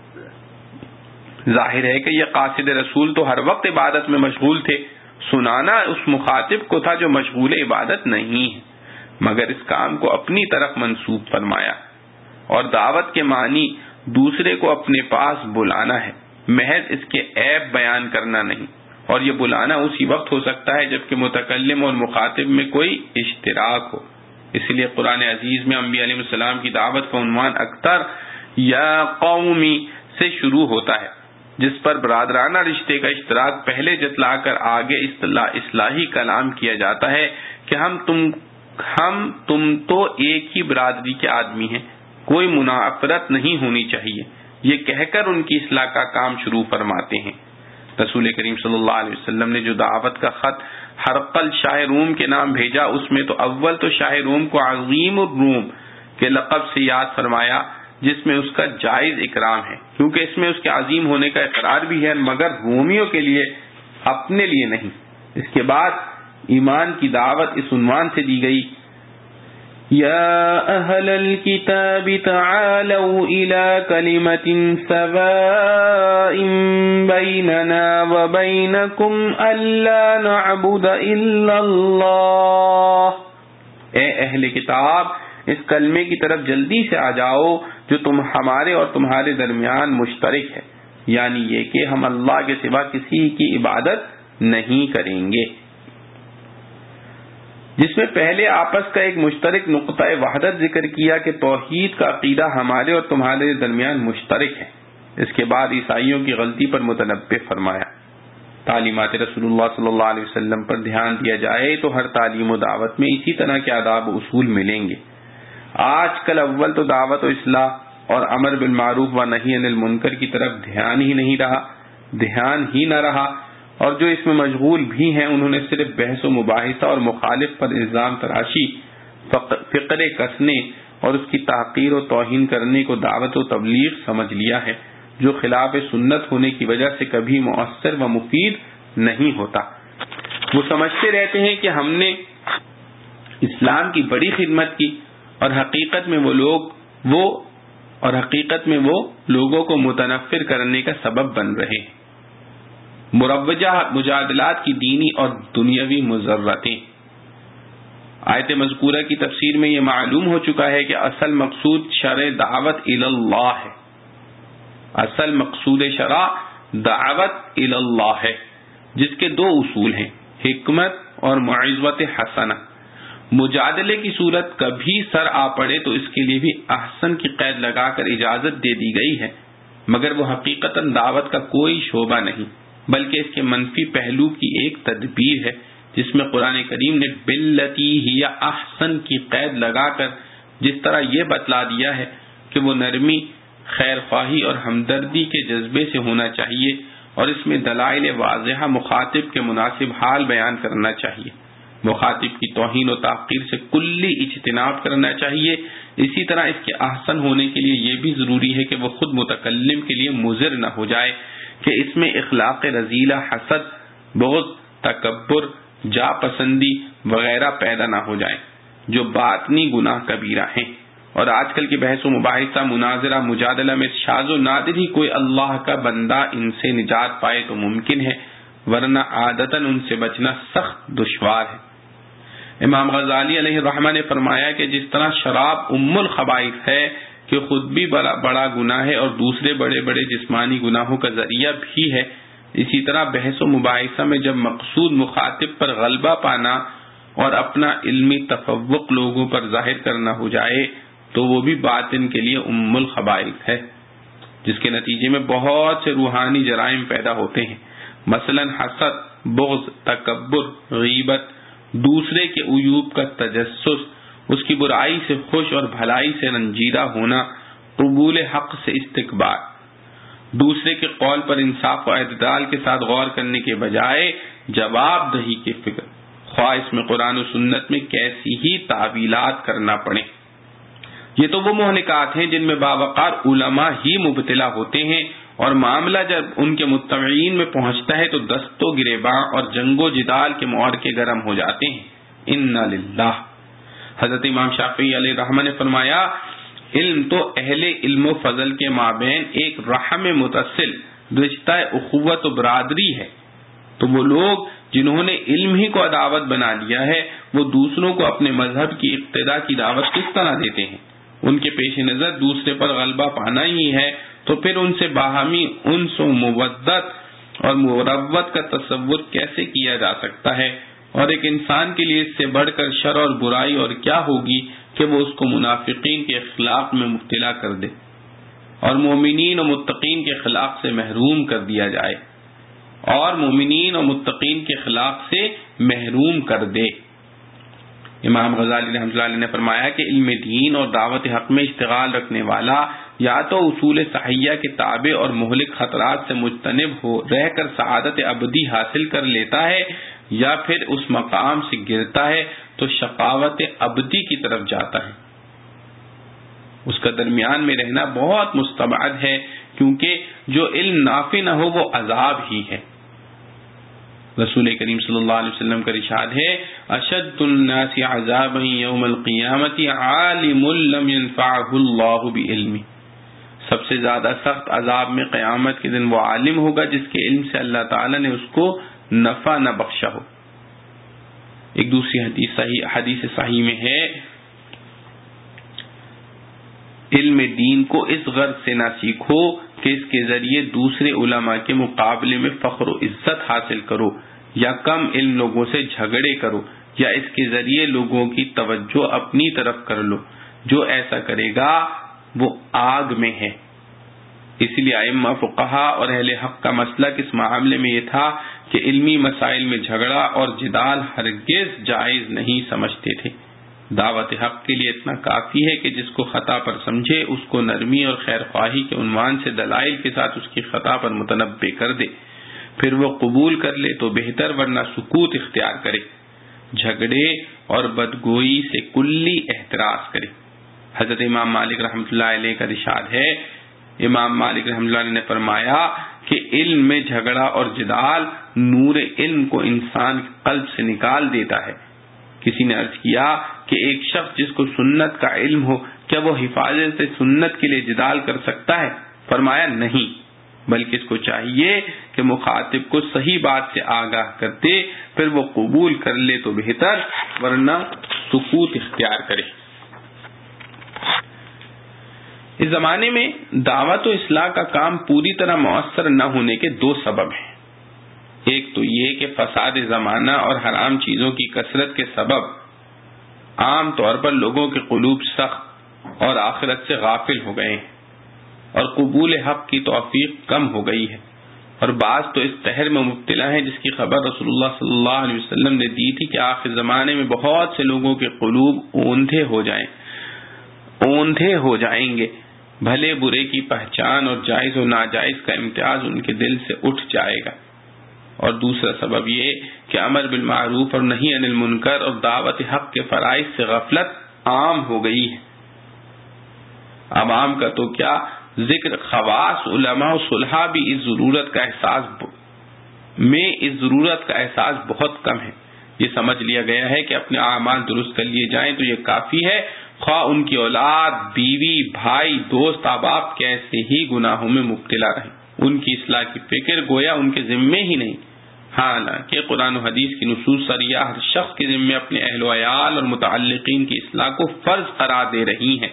ظاہر ہے کہ یہ قاصد رسول تو ہر وقت عبادت میں مشغول تھے، سنانا اس مخاطب کو تھا جو مشغول عبادت نہیں ہے، مگر اس کام کو اپنی طرف منسوب فرمایا۔ اور دعوت کے معنی دوسرے کو اپنے پاس بلانا ہے، محض اس کے عیب بیان کرنا نہیں، اور یہ بلانا اسی وقت ہو سکتا ہے جبکہ متکلم اور مخاطب میں کوئی اشتراک ہو۔ اس لیے قرآن عزیز میں انبیاء علیہ السلام کی دعوت کا عنوان اکثر یا قومی سے شروع ہوتا ہے، جس پر برادرانہ رشتے کا اشتراک پہلے جتلا کر آگے اصطلاح اصلاحی کلام کیا جاتا ہے کہ ہم تم ہم تم تو ایک ہی برادری کے آدمی ہیں، کوئی منافرت نہیں ہونی چاہیے، یہ کہہ کر ان کی اصلاح کا کام شروع فرماتے ہیں۔ رسول کریم صلی اللہ علیہ وسلم نے جو دعوت کا خط ہرقل شاہ روم کے نام بھیجا، اس میں تو اول تو شاہ روم کو عظیم الروم کے لقب سے یاد فرمایا، جس میں اس کا جائز اکرام ہے، کیونکہ اس میں اس کے عظیم ہونے کا اقرار بھی ہے، مگر رومیوں کے لیے، اپنے لیے نہیں۔ اس کے بعد ایمان کی دعوت اس عنوان سے دی گئی، یا اہل الکتاب تعالوا الی کلمۃ سواء بیننا وبینکم الا نعبد الا اللہ، اے اہل کتاب اس کلمے کی طرف جلدی سے آ جاؤ جو تم ہمارے اور تمہارے درمیان مشترک ہے، یعنی یہ کہ ہم اللہ کے سوا کسی کی عبادت نہیں کریں گے، جس میں پہلے آپس کا ایک مشترک نقطہ وحدت ذکر کیا کہ توحید کا عقیدہ ہمارے اور تمہارے درمیان مشترک ہے۔ اس کے بعد عیسائیوں کی غلطی پر متنبہ فرمایا۔ تعلیمات رسول اللہ صلی اللہ علیہ وسلم پر دھیان دیا جائے تو ہر تعلیم و دعوت میں اسی طرح کے آداب و اصول ملیں گے۔ آج کل اول تو دعوت و اصلاح اور امر بالمعروف و نہی عن المنکر کی طرف دھیان ہی نہیں رہا دھیان ہی نہ رہا اور جو اس میں مشغول بھی ہیں انہوں نے صرف بحث و مباحثہ اور مخالف پر الزام تراشی، فقرے کسنے اور اس کی تحقیر و توہین کرنے کو دعوت و تبلیغ سمجھ لیا ہے، جو خلاف سنت ہونے کی وجہ سے کبھی مؤثر و مفید نہیں ہوتا۔ وہ سمجھتے رہتے ہیں کہ ہم نے اسلام کی بڑی خدمت کی اور حقیقت میں وہ لوگ وہ اور حقیقت میں وہ لوگوں کو متنفر کرنے کا سبب بن رہے ہیں۔ مروجہ مجادلات کی دینی اور دنیاوی مضرتیں۔ آیت مذکورہ کی تفسیر میں یہ معلوم ہو چکا ہے کہ اصل مقصود شرع دعوت الی اللہ ہے اصل مقصود شرع دعوت الی اللہ ہے جس کے دو اصول ہیں، حکمت اور موعظۃ حسنہ. مجادلے کی صورت کبھی سر آ پڑے تو اس کے لیے بھی احسن کی قید لگا کر اجازت دے دی گئی ہے، مگر وہ حقیقتاً دعوت کا کوئی شعبہ نہیں بلکہ اس کے منفی پہلو کی ایک تدبیر ہے، جس میں قرآن کریم نے باللتی ہی احسن کی قید لگا کر جس طرح یہ بتلا دیا ہے کہ وہ نرمی، خیر خواہی اور ہمدردی کے جذبے سے ہونا چاہیے، اور اس میں دلائل واضحہ مخاطب کے مناسب حال بیان کرنا چاہیے. مخاطب کی توہین و تحقیر سے کلی اجتناب کرنا چاہیے. اسی طرح اس کے احسن ہونے کے لیے یہ بھی ضروری ہے کہ وہ خود متکلم کے لیے مضر نہ ہو جائے کہ اس میں اخلاق رذیلہ، حسد، بغض، تکبر، جا پسندی وغیرہ پیدا نہ ہو جائیں جو باطنی گناہ کبیرہ ہیں. اور آج کل کی بحث و مباحثہ، مناظرہ، مجادلہ میں شاذ و نادر ہی کوئی اللہ کا بندہ ان سے نجات پائے تو ممکن ہے، ورنہ عادتاً ان سے بچنا سخت دشوار ہے. امام غزالی علیہ الرحمہ نے فرمایا کہ جس طرح شراب ام الخبائث ہے کہ خود بھی بڑا بڑا گناہ ہے اور دوسرے بڑے بڑے جسمانی گناہوں کا ذریعہ بھی ہے، اسی طرح بحث و مباحثہ میں جب مقصود مخاطب پر غلبہ پانا اور اپنا علمی تفوق لوگوں پر ظاہر کرنا ہو جائے تو وہ بھی باطن کے لیے ام الخبائث ہے، جس کے نتیجے میں بہت سے روحانی جرائم پیدا ہوتے ہیں، مثلا حسد، بغض، تکبر، غیبت، دوسرے کے عیوب کا تجسس، اس کی برائی سے خوش اور بھلائی سے رنجیدہ ہونا، قبول حق سے استکبار، دوسرے کے قول پر انصاف و اعتدال کے ساتھ غور کرنے کے بجائے جواب دہی کی فکر، خواہ اس میں قرآن و سنت میں کیسی ہی تعویلات کرنا پڑے. یہ تو وہ مہلکات ہیں جن میں باوقار علماء ہی مبتلا ہوتے ہیں، اور معاملہ جب ان کے متبعین میں پہنچتا ہے تو دست و گریباں اور جنگ و جدال کے معرکے گرم ہو جاتے ہیں. انا للہ. حضرت امام شافعی علیہ الرحمہ نے فرمایا علم تو اہل علم و فضل کے مابین ایک رحم متصل رشتہ اخوت و برادری ہے، تو وہ لوگ جنہوں نے علم ہی کو عداوت بنا لیا ہے وہ دوسروں کو اپنے مذہب کی اقتداء کی دعوت کس طرح دیتے ہیں؟ ان کے پیش نظر دوسرے پر غلبہ پانا ہی ہے، تو پھر ان سے باہمی انس و مودت اور مروت کا تصور کیسے کیا جا سکتا ہے؟ اور ایک انسان کے لیے اس سے بڑھ کر شر اور برائی اور کیا ہوگی کہ وہ اس کو منافقین کے اخلاق میں مبتلا کر دے اور مومنین و متقین کے اخلاق سے محروم کر دیا جائے اور مومنین و متقین کے اخلاق سے محروم کر دے. امام غزالی رحمۃ اللہ علیہ نے فرمایا کہ علم دین اور دعوت حق میں اشتغال رکھنے والا یا تو اصول صحیحہ کے تابع اور مہلک خطرات سے مجتنب ہو رہ کر سعادت ابدی حاصل کر لیتا ہے، یا پھر اس مقام سے گرتا ہے تو شقاوت ابدی کی طرف جاتا ہے. اس کا درمیان میں رہنا بہت مستبعد ہے، کیونکہ جو علم نافع نہ ہو وہ عذاب ہی ہے. رسول کریم صلی اللہ علیہ وسلم کا ارشاد ہے اشد الناس عذابا یوم القیامت عالم لم ينفعه اللہ بعلمہ. سب سے زیادہ سخت عذاب میں قیامت کے دن وہ عالم ہوگا جس کے علم سے اللہ تعالی نے اس کو نفع نہ بخشا ہو. ایک دوسری حدیث صحیح حدیث صحیح میں ہے علم دین کو اس غرض سے نہ سیکھو کہ اس کے ذریعے دوسرے علماء کے مقابلے میں فخر و عزت حاصل کرو یا کم علم لوگوں سے جھگڑے کرو یا اس کے ذریعے لوگوں کی توجہ اپنی طرف کر لو. جو ایسا کرے گا وہ آگ میں ہے. اسی لیے ائمہ فقہا اور اہل حق کا مسلک اس معاملے میں یہ تھا کہ علمی مسائل میں جھگڑا اور جدال ہرگز جائز نہیں سمجھتے تھے. دعوت حق کے لیے اتنا کافی ہے کہ جس کو خطا پر سمجھے اس کو نرمی اور خیر خواہی کے عنوان سے دلائل کے ساتھ اس کی خطا پر متنبہ کر دے، پھر وہ قبول کر لے تو بہتر، ورنہ سکوت اختیار کرے، جھگڑے اور بدگوئی سے کلی احتراز کرے. حضرت امام مالک رحمۃ اللہ علیہ کا ارشاد ہے، امام مالک رحمۃ اللہ علیہ نے فرمایا کہ علم میں جھگڑا اور جدال نور علم کو انسان کے قلب سے نکال دیتا ہے. کسی نے عرض کیا کہ ایک شخص جس کو سنت کا علم ہو کیا وہ حفاظت سنت کے لیے جدال کر سکتا ہے؟ فرمایا نہیں، بلکہ اس کو چاہیے کہ مخاطب کو صحیح بات سے آگاہ کرتے، پھر وہ قبول کر لے تو بہتر، ورنہ سکوت اختیار کرے. اس زمانے میں دعوت و اصلاح کا کام پوری طرح مؤثر نہ ہونے کے دو سبب ہیں. ایک تو یہ کہ فساد زمانہ اور حرام چیزوں کی کثرت کے سبب عام طور پر لوگوں کے قلوب سخت اور آخرت سے غافل ہو گئے ہیں اور قبول حق کی توفیق کم ہو گئی ہے، اور بعض تو اس قہر میں مبتلا ہیں جس کی خبر رسول اللہ صلی اللہ علیہ وسلم نے دی تھی کہ آخر زمانے میں بہت سے لوگوں کے قلوب اوندھے ہو جائیں اوندھے ہو جائیں گے، بھلے برے کی پہچان اور جائز و ناجائز کا امتیاز ان کے دل سے اٹھ جائے گا۔ اور دوسرا سبب یہ کہ امر بالمعروف اور نہی عن المنکر اور دعوت حق کے فرائض سے غفلت عام ہو گئی ہے۔ عوام کا تو کیا ذکر، خواص علماء و صلحاء بھی اس ضرورت کا احساس میں اس ضرورت کا احساس بہت کم ہے۔ یہ سمجھ لیا گیا ہے کہ اپنے اعمال درست کر لیے جائیں تو یہ کافی ہے، خواہ ان کی اولاد، بیوی، بھائی، دوست، احباب کیسے ہی گناہوں میں مبتلا رہیں، ان کی اصلاح کی فکر گویا ان کے ذمے ہی نہیں۔ حالانکہ قرآن و حدیث کی نصوص سریح ہر شخص کے ذمے اپنے اہل و عیال اور متعلقین کی اصلاح کو فرض قرار دے رہی ہیں۔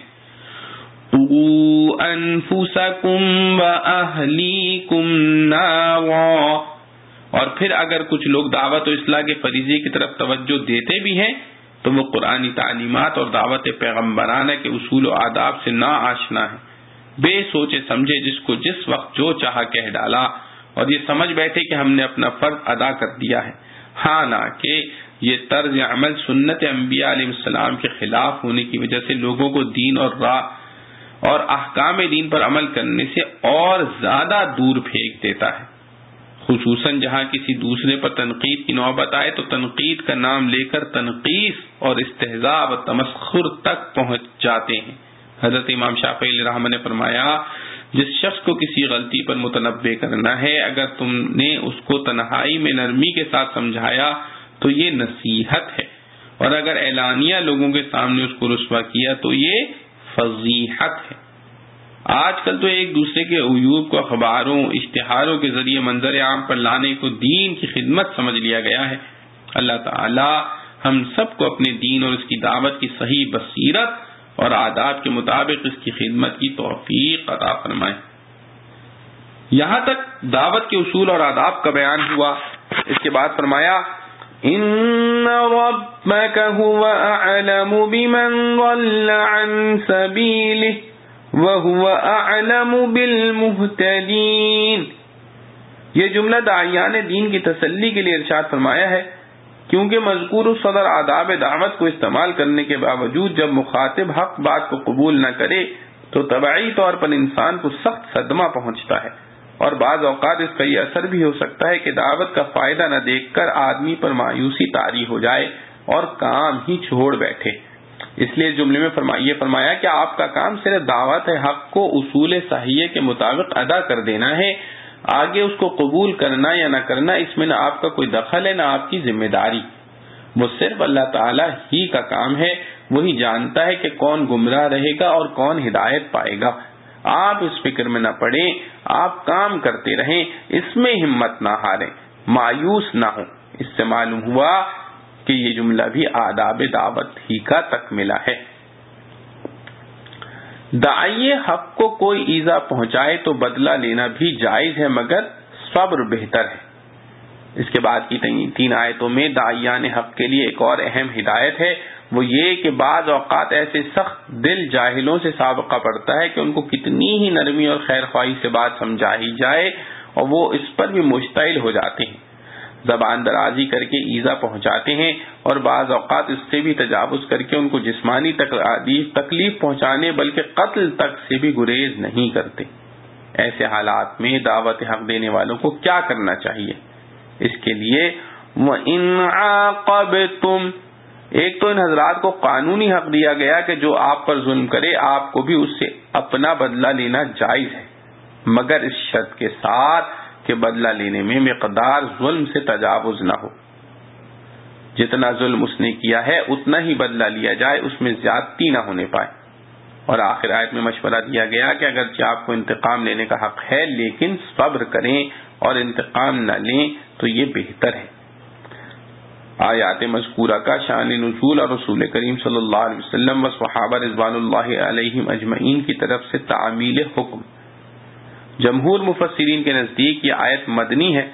قُوا أَنفُسَكُمْ وَأَهْلِيكُمْ نَارًا، اور پھر اگر کچھ لوگ دعوت و اصلاح کے فریضے کی طرف توجہ دیتے بھی ہیں تو وہ قرآنی تعلیمات اور دعوت پیغمبرانہ کے اصول و آداب سے نا آشنا ہے، بے سوچے سمجھے جس کو جس وقت جو چاہا کہہ ڈالا اور یہ سمجھ بیٹھے کہ ہم نے اپنا فرض ادا کر دیا ہے، حالانکہ یہ طرز عمل سنت انبیاء علیہ السلام کے خلاف ہونے کی وجہ سے لوگوں کو دین اور راہ اور احکام دین پر عمل کرنے سے اور زیادہ دور پھینک دیتا ہے، خصوصاً جہاں کسی دوسرے پر تنقید کی نوبت آئے تو تنقید کا نام لے کر تنقیص اور استہزاء و تمسخر تک پہنچ جاتے ہیں۔ حضرت امام شافعی علیہ رحمہ نے فرمایا، جس شخص کو کسی غلطی پر متنبہ کرنا ہے، اگر تم نے اس کو تنہائی میں نرمی کے ساتھ سمجھایا تو یہ نصیحت ہے، اور اگر اعلانیہ لوگوں کے سامنے اس کو رسوا کیا تو یہ فضیحت ہے۔ آج کل تو ایک دوسرے کے عیوب کو اخباروں، اشتہاروں کے ذریعے منظر عام پر لانے کو دین کی خدمت سمجھ لیا گیا ہے۔ اللہ تعالی ہم سب کو اپنے دین اور اس کی دعوت کی صحیح بصیرت اور آداب کے مطابق اس کی خدمت کی توفیق عطا فرمائے۔ یہاں تک دعوت کے اصول اور آداب کا بیان ہوا۔ اس کے بعد فرمایا، ان ربک هو اعلم بمن ضل عن سبیلہ وهو اعلم بالمہتدین۔ یہ جملہ داعیان دین کی تسلی کے لیے ارشاد فرمایا ہے، کیونکہ مذکور صدر آداب دعوت کو استعمال کرنے کے باوجود جب مخاطب حق بات کو قبول نہ کرے تو طبعی طور پر انسان کو سخت صدمہ پہنچتا ہے، اور بعض اوقات اس کا یہ اثر بھی ہو سکتا ہے کہ دعوت کا فائدہ نہ دیکھ کر آدمی پر مایوسی طاری ہو جائے اور کام ہی چھوڑ بیٹھے۔ اس لیے جملے میں فرمائیے فرمایا کہ آپ کا کام صرف دعوت حق کو اصول صحیح کے مطابق ادا کر دینا ہے، آگے اس کو قبول کرنا یا نہ کرنا اس میں نہ آپ کا کوئی دخل ہے نہ آپ کی ذمہ داری، وہ صرف اللہ تعالی ہی کا کام ہے، وہی جانتا ہے کہ کون گمراہ رہے گا اور کون ہدایت پائے گا۔ آپ اس فکر میں نہ پڑیں، آپ کام کرتے رہیں، اس میں ہمت نہ ہاریں، مایوس نہ ہوں۔ اس سے معلوم ہوا کہ یہ جملہ بھی آداب دعوت ہی کا تکملہ ہے۔ داعی حق کو کوئی ایذا پہنچائے تو بدلہ لینا بھی جائز ہے، مگر صبر بہتر ہے۔ اس کے بعد کی تین آیتوں میں داعیان حق کے لیے ایک اور اہم ہدایت ہے، وہ یہ کہ بعض اوقات ایسے سخت دل جاہلوں سے سابقہ پڑتا ہے کہ ان کو کتنی ہی نرمی اور خیر خواہی سے بات سمجھائی جائے اور وہ اس پر بھی مشتعل ہو جاتے ہیں، زبان درازی کر کے ایذا پہنچاتے ہیں، اور بعض اوقات اس سے بھی تجاوز کر کے ان کو جسمانی تکلیف پہنچانے بلکہ قتل تک سے بھی گریز نہیں کرتے۔ ایسے حالات میں دعوت حق دینے والوں کو کیا کرنا چاہیے؟ اس کے لیے وَإِنْ عَاقَبْتُمْ، ایک تو ان حضرات کو قانونی حق دیا گیا کہ جو آپ پر ظلم کرے آپ کو بھی اس سے اپنا بدلہ لینا جائز ہے، مگر اس شرط کے ساتھ کہ بدلہ لینے میں مقدار ظلم سے تجاوز نہ ہو، جتنا ظلم اس نے کیا ہے اتنا ہی بدلہ لیا جائے، اس میں زیادتی نہ ہونے پائے۔ اور آخر آیت میں مشورہ دیا گیا کہ اگرچہ آپ کو انتقام لینے کا حق ہے لیکن صبر کریں اور انتقام نہ لیں تو یہ بہتر ہے۔ آیات مذکورہ کا شان نزول اور رسول کریم صلی اللہ علیہ وسلم و صحابہ رضوان اللہ علیہم اجمعین کی طرف سے تعمیل حکم۔ جمہور مفسرین کے نزدیک یہ آیت مدنی ہے،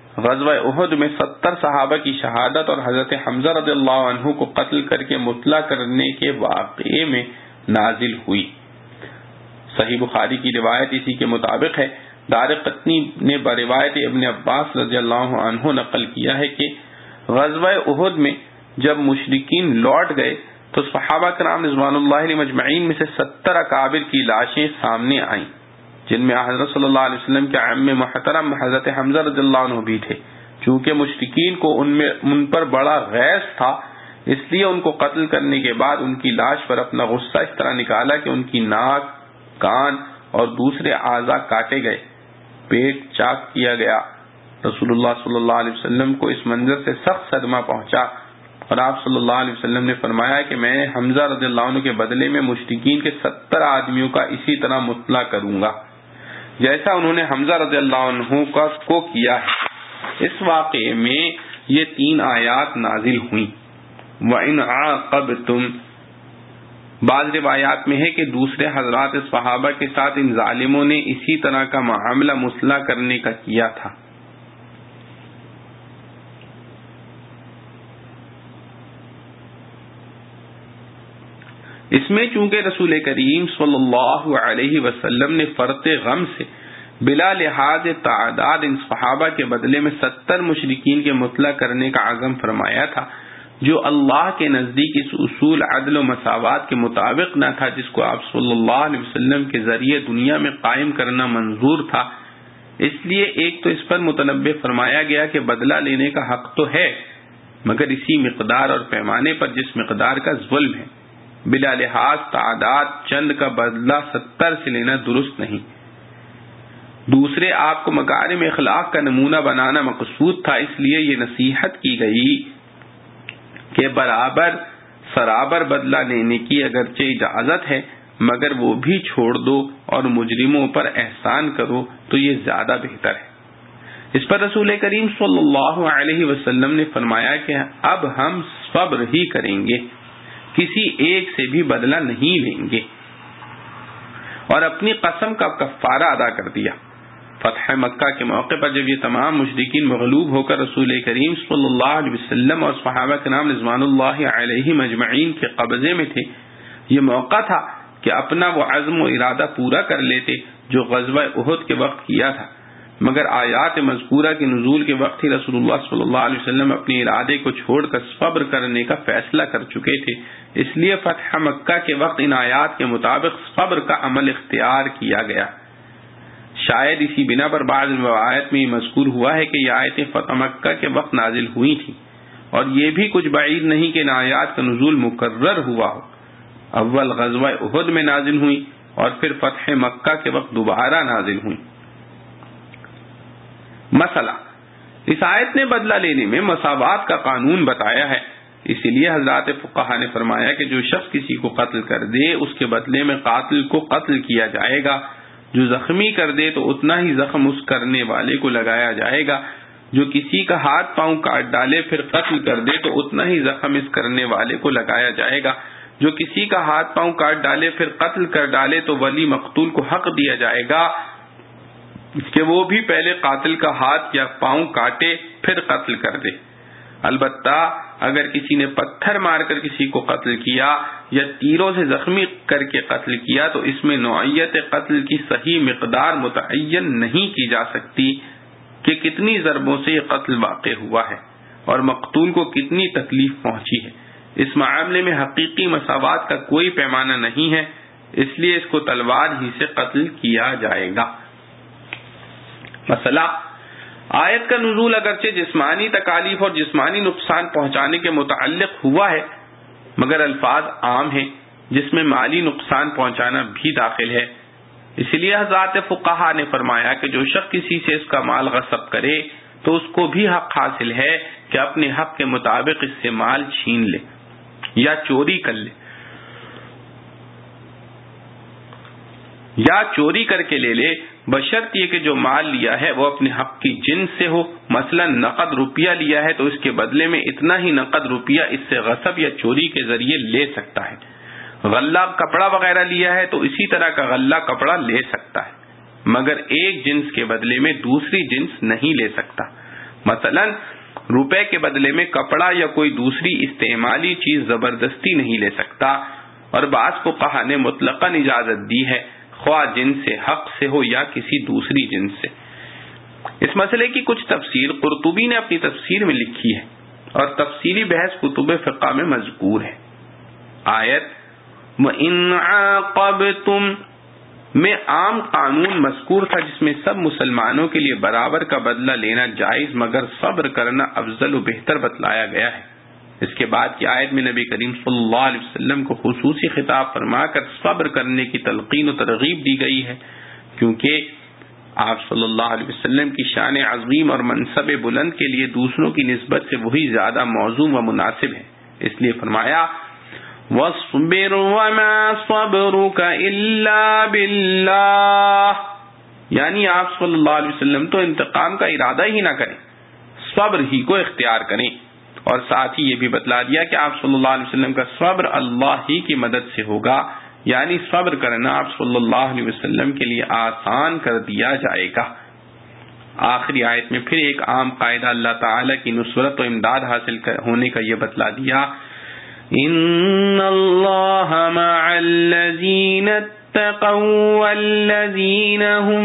غزوہ احد میں ستر صحابہ کی شہادت اور حضرت حمزہ رضی اللہ عنہ کو قتل کر کے مطلع کرنے کے واقعے میں نازل ہوئی۔ صحیح بخاری کی روایت اسی کے مطابق ہے۔ دارقطنی نے بروایت ابن عباس رضی اللہ عنہ نقل کیا ہے کہ غزوہ احد میں جب مشرکین لوٹ گئے تو صحابہ کرام رضوان اللہ علیہم اجمعین میں سے ستر اکابر کی لاشیں سامنے آئیں، جن میں حضرت صلی اللہ علیہ وسلم کے عم محترم حضرت حمزہ رضی اللہ عنہ بھی تھے۔ چونکہ مشرکین کو ان میں ان پر بڑا غیظ تھا، اس لیے ان کو قتل کرنے کے بعد ان کی لاش پر اپنا غصہ اس طرح نکالا کہ ان کی ناک، کان اور دوسرے اعضاء کاٹے گئے، پیٹ چاک کیا گیا۔ رسول اللہ صلی اللہ علیہ وسلم کو اس منظر سے سخت صدمہ پہنچا اور آپ صلی اللہ علیہ وسلم نے فرمایا کہ میں حمزہ رضی اللہ عنہ کے بدلے میں مشرکین کے ستر آدمیوں کا اسی طرح مطلع کروں گا جیسا انہوں نے حمزہ رضی اللہ عنہ کا کو کیا ہے۔ اس واقعے میں یہ تین آیات نازل ہوئیں۔ وَإِنْ عَاقَبْتُمْ، بعض روایات میں ہے کہ دوسرے حضرات صحابہ کے ساتھ ان ظالموں نے اسی طرح کا معاملہ مصلح کرنے کا کیا تھا۔ اس میں چونکہ رسول کریم صلی اللہ علیہ وسلم نے فرط غم سے بلا لحاظ تعداد ان صحابہ کے بدلے میں ستر مشرکین کے مطلع کرنے کا عزم فرمایا تھا، جو اللہ کے نزدیک اس اصول عدل و مساوات کے مطابق نہ تھا جس کو آپ صلی اللہ علیہ وسلم کے ذریعے دنیا میں قائم کرنا منظور تھا۔ اس لیے ایک تو اس پر متنبہ فرمایا گیا کہ بدلہ لینے کا حق تو ہے، مگر اسی مقدار اور پیمانے پر جس مقدار کا ظلم ہے۔ بلا لحاظ تعداد چند کا بدلہ ستر سے لینا درست نہیں۔ دوسرے، آپ کو مکارم اخلاق کا نمونہ بنانا مقصود تھا، اس لیے یہ نصیحت کی گئی کہ برابر سرابر بدلہ لینے کی اگرچہ اجازت ہے مگر وہ بھی چھوڑ دو اور مجرموں پر احسان کرو تو یہ زیادہ بہتر ہے۔ اس پر رسول کریم صلی اللہ علیہ وسلم نے فرمایا کہ اب ہم صبر ہی کریں گے، کسی ایک سے بھی بدلہ نہیں لیں گے، اور اپنی قسم کا کفارہ ادا کر دیا۔ فتح مکہ کے موقع پر جب یہ تمام مشرکین مغلوب ہو کر رسول کریم صلی اللہ علیہ وسلم اور صحابہ کرام رضوان اللہ علیہم اجمعین کے قبضے میں تھے، یہ موقع تھا کہ اپنا وہ عزم و ارادہ پورا کر لیتے جو غزوہ احد کے وقت کیا تھا، مگر آیات مذکورہ کے نزول کے وقت ہی رسول اللہ صلی اللہ علیہ وسلم اپنے ارادے کو چھوڑ کر صبر کرنے کا فیصلہ کر چکے تھے، اس لیے فتح مکہ کے وقت ان آیات کے مطابق صبر کا عمل اختیار کیا گیا۔ شاید اسی بنا پر بعض روایت میں یہ مذکور ہوا ہے کہ یہ آیتیں فتح مکہ کے وقت نازل ہوئی تھیں، اور یہ بھی کچھ بعید نہیں کہ ان آیات کا نزول مکرر ہوا ہو، اول غزوہ احد میں نازل ہوئی اور پھر فتح مکہ کے وقت دوبارہ نازل ہوئی۔ مسئلہ، اس آیت نے بدلہ لینے میں مساوات کا قانون بتایا ہے، اسی لیے حضرات فقہا نے فرمایا کہ جو شخص کسی کو قتل کر دے اس کے بدلے میں قاتل کو قتل کیا جائے گا، جو زخمی کر دے تو اتنا ہی زخم اس کرنے والے کو لگایا جائے گا، جو کسی کا ہاتھ پاؤں کاٹ ڈالے پھر قتل کر دے تو اتنا ہی زخم اس کرنے والے کو لگایا جائے گا، جو کسی کا ہاتھ پاؤں کاٹ ڈالے پھر قتل کر ڈالے تو ولی مقتول کو حق دیا جائے گا کہ وہ بھی پہلے قاتل کا ہاتھ یا پاؤں کاٹے پھر قتل کر دے۔ البتہ اگر کسی نے پتھر مار کر کسی کو قتل کیا یا تیروں سے زخمی کر کے قتل کیا تو اس میں نوعیت قتل کی صحیح مقدار متعین نہیں کی جا سکتی کہ کتنی ضربوں سے یہ قتل واقع ہوا ہے اور مقتول کو کتنی تکلیف پہنچی ہے۔ اس معاملے میں حقیقی مساوات کا کوئی پیمانہ نہیں ہے، اس لیے اس کو تلوار ہی سے قتل کیا جائے گا۔ مسئلہ، آیت کا نزول اگرچہ جسمانی تکالیف اور جسمانی نقصان پہنچانے کے متعلق ہوا ہے مگر الفاظ عام ہیں جس میں مالی نقصان پہنچانا بھی داخل ہے، اس لیے حضرات فقہا نے فرمایا کہ جو شخص کسی سے اس کا مال غصب کرے تو اس کو بھی حق حاصل ہے کہ اپنے حق کے مطابق اس سے مال چھین لے یا چوری کر لے یا چوری کر کے لے لے، بشرط یہ کہ جو مال لیا ہے وہ اپنے حق کی جنس سے ہو۔ مثلا نقد روپیہ لیا ہے تو اس کے بدلے میں اتنا ہی نقد روپیہ اس سے غصب یا چوری کے ذریعے لے سکتا ہے۔ غلہ کپڑا وغیرہ لیا ہے تو اسی طرح کا غلہ کپڑا لے سکتا ہے، مگر ایک جنس کے بدلے میں دوسری جنس نہیں لے سکتا۔ مثلا روپے کے بدلے میں کپڑا یا کوئی دوسری استعمالی چیز زبردستی نہیں لے سکتا، اور بعض فقہا نے مطلقاً اجازت دی ہے، خواہ جنس حق سے ہو یا کسی دوسری جنس سے۔ اس مسئلے کی کچھ تفصیل قرطبی نے اپنی تفسیر میں لکھی ہے اور تفصیلی بحث کتب فقہ میں مذکور ہے۔ آیت وَإِنْ عَاقَبْتُمْ میں عام قانون مذکور تھا جس میں سب مسلمانوں کے لیے برابر کا بدلہ لینا جائز مگر صبر کرنا افضل و بہتر بتلایا گیا ہے۔ اس کے بعد کی آیت میں نبی کریم صلی اللہ علیہ وسلم کو خصوصی خطاب فرما کر صبر کرنے کی تلقین و ترغیب دی گئی ہے، کیونکہ آپ صلی اللہ علیہ وسلم کی شان عظیم اور منصب بلند کے لیے دوسروں کی نسبت سے وہی زیادہ موزوں و مناسب ہے، اس لیے فرمایا وَاصْبِرْ وَمَا صَبْرُكَ إِلَّا بِاللَّهِ، یعنی آپ صلی اللہ علیہ وسلم تو انتقام کا ارادہ ہی نہ کریں، صبر ہی کو اختیار کریں، اور ساتھ ہی یہ بھی بتلا دیا کہ آپ صلی اللہ علیہ وسلم کا صبر اللہ ہی کی مدد سے ہوگا، یعنی صبر کرنا آپ صلی اللہ علیہ وسلم کے لیے آسان کر دیا جائے گا۔ آخری آیت میں پھر ایک عام قاعدہ اللہ تعالی کی نصرت و امداد حاصل ہونے کا یہ بتلا دیا، ان اللہ مع الذین اتقوا والذین هم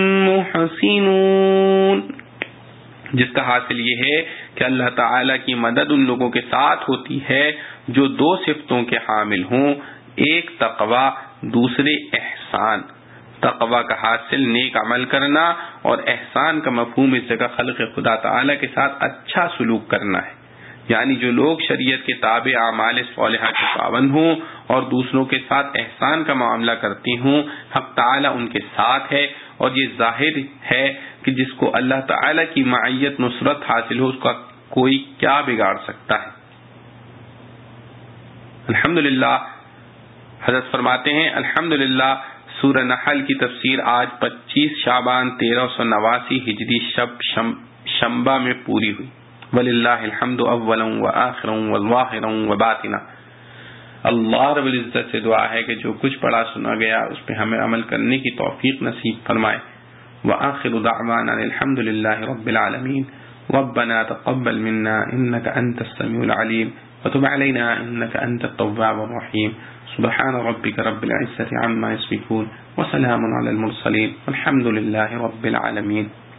محسنون، جس کا حاصل یہ ہے کہ اللہ تعالی کی مدد ان لوگوں کے ساتھ ہوتی ہے جو دو صفتوں کے حامل ہوں، ایک تقوی، دوسرے احسان۔ تقوی کا حاصل نیک عمل کرنا اور احسان کا مفہوم اس جگہ خلق خدا تعالی کے ساتھ اچھا سلوک کرنا ہے، یعنی جو لوگ شریعت کے تابع اعمال صالحہ کے پابند ہوں اور دوسروں کے ساتھ احسان کا معاملہ کرتے ہوں، حق تعالی ان کے ساتھ ہے، اور یہ ظاہر ہے کہ جس کو اللہ تعالی کی معیت نصرت حاصل ہو اس کا کوئی کیا بگاڑ سکتا ہے۔ الحمدللہ، حضرت فرماتے ہیں الحمدللہ سورہ نحل کی تفسیر آج پچیس شعبان تیرہ سو نواسی ہجری شب شنبہ میں پوری ہوئی۔ وللہ الحمد اولا وآخرا وظاہرا وباطنا۔ اللہ رب العزت سے دعا ہے کہ جو کچھ پڑھا سنا گیا اس پہ ہمیں عمل کرنے کی توفیق نصیب فرمائے۔ وآخر دعوانا الحمد للہ رب العالمین۔ ربنا تقبل منا انك انت السميع العليم وتب علينا انك انت التواب الرحيم۔ سبحان ربك رب العزة عما يصفون وسلام على المرسلين والحمد لله رب العالمين۔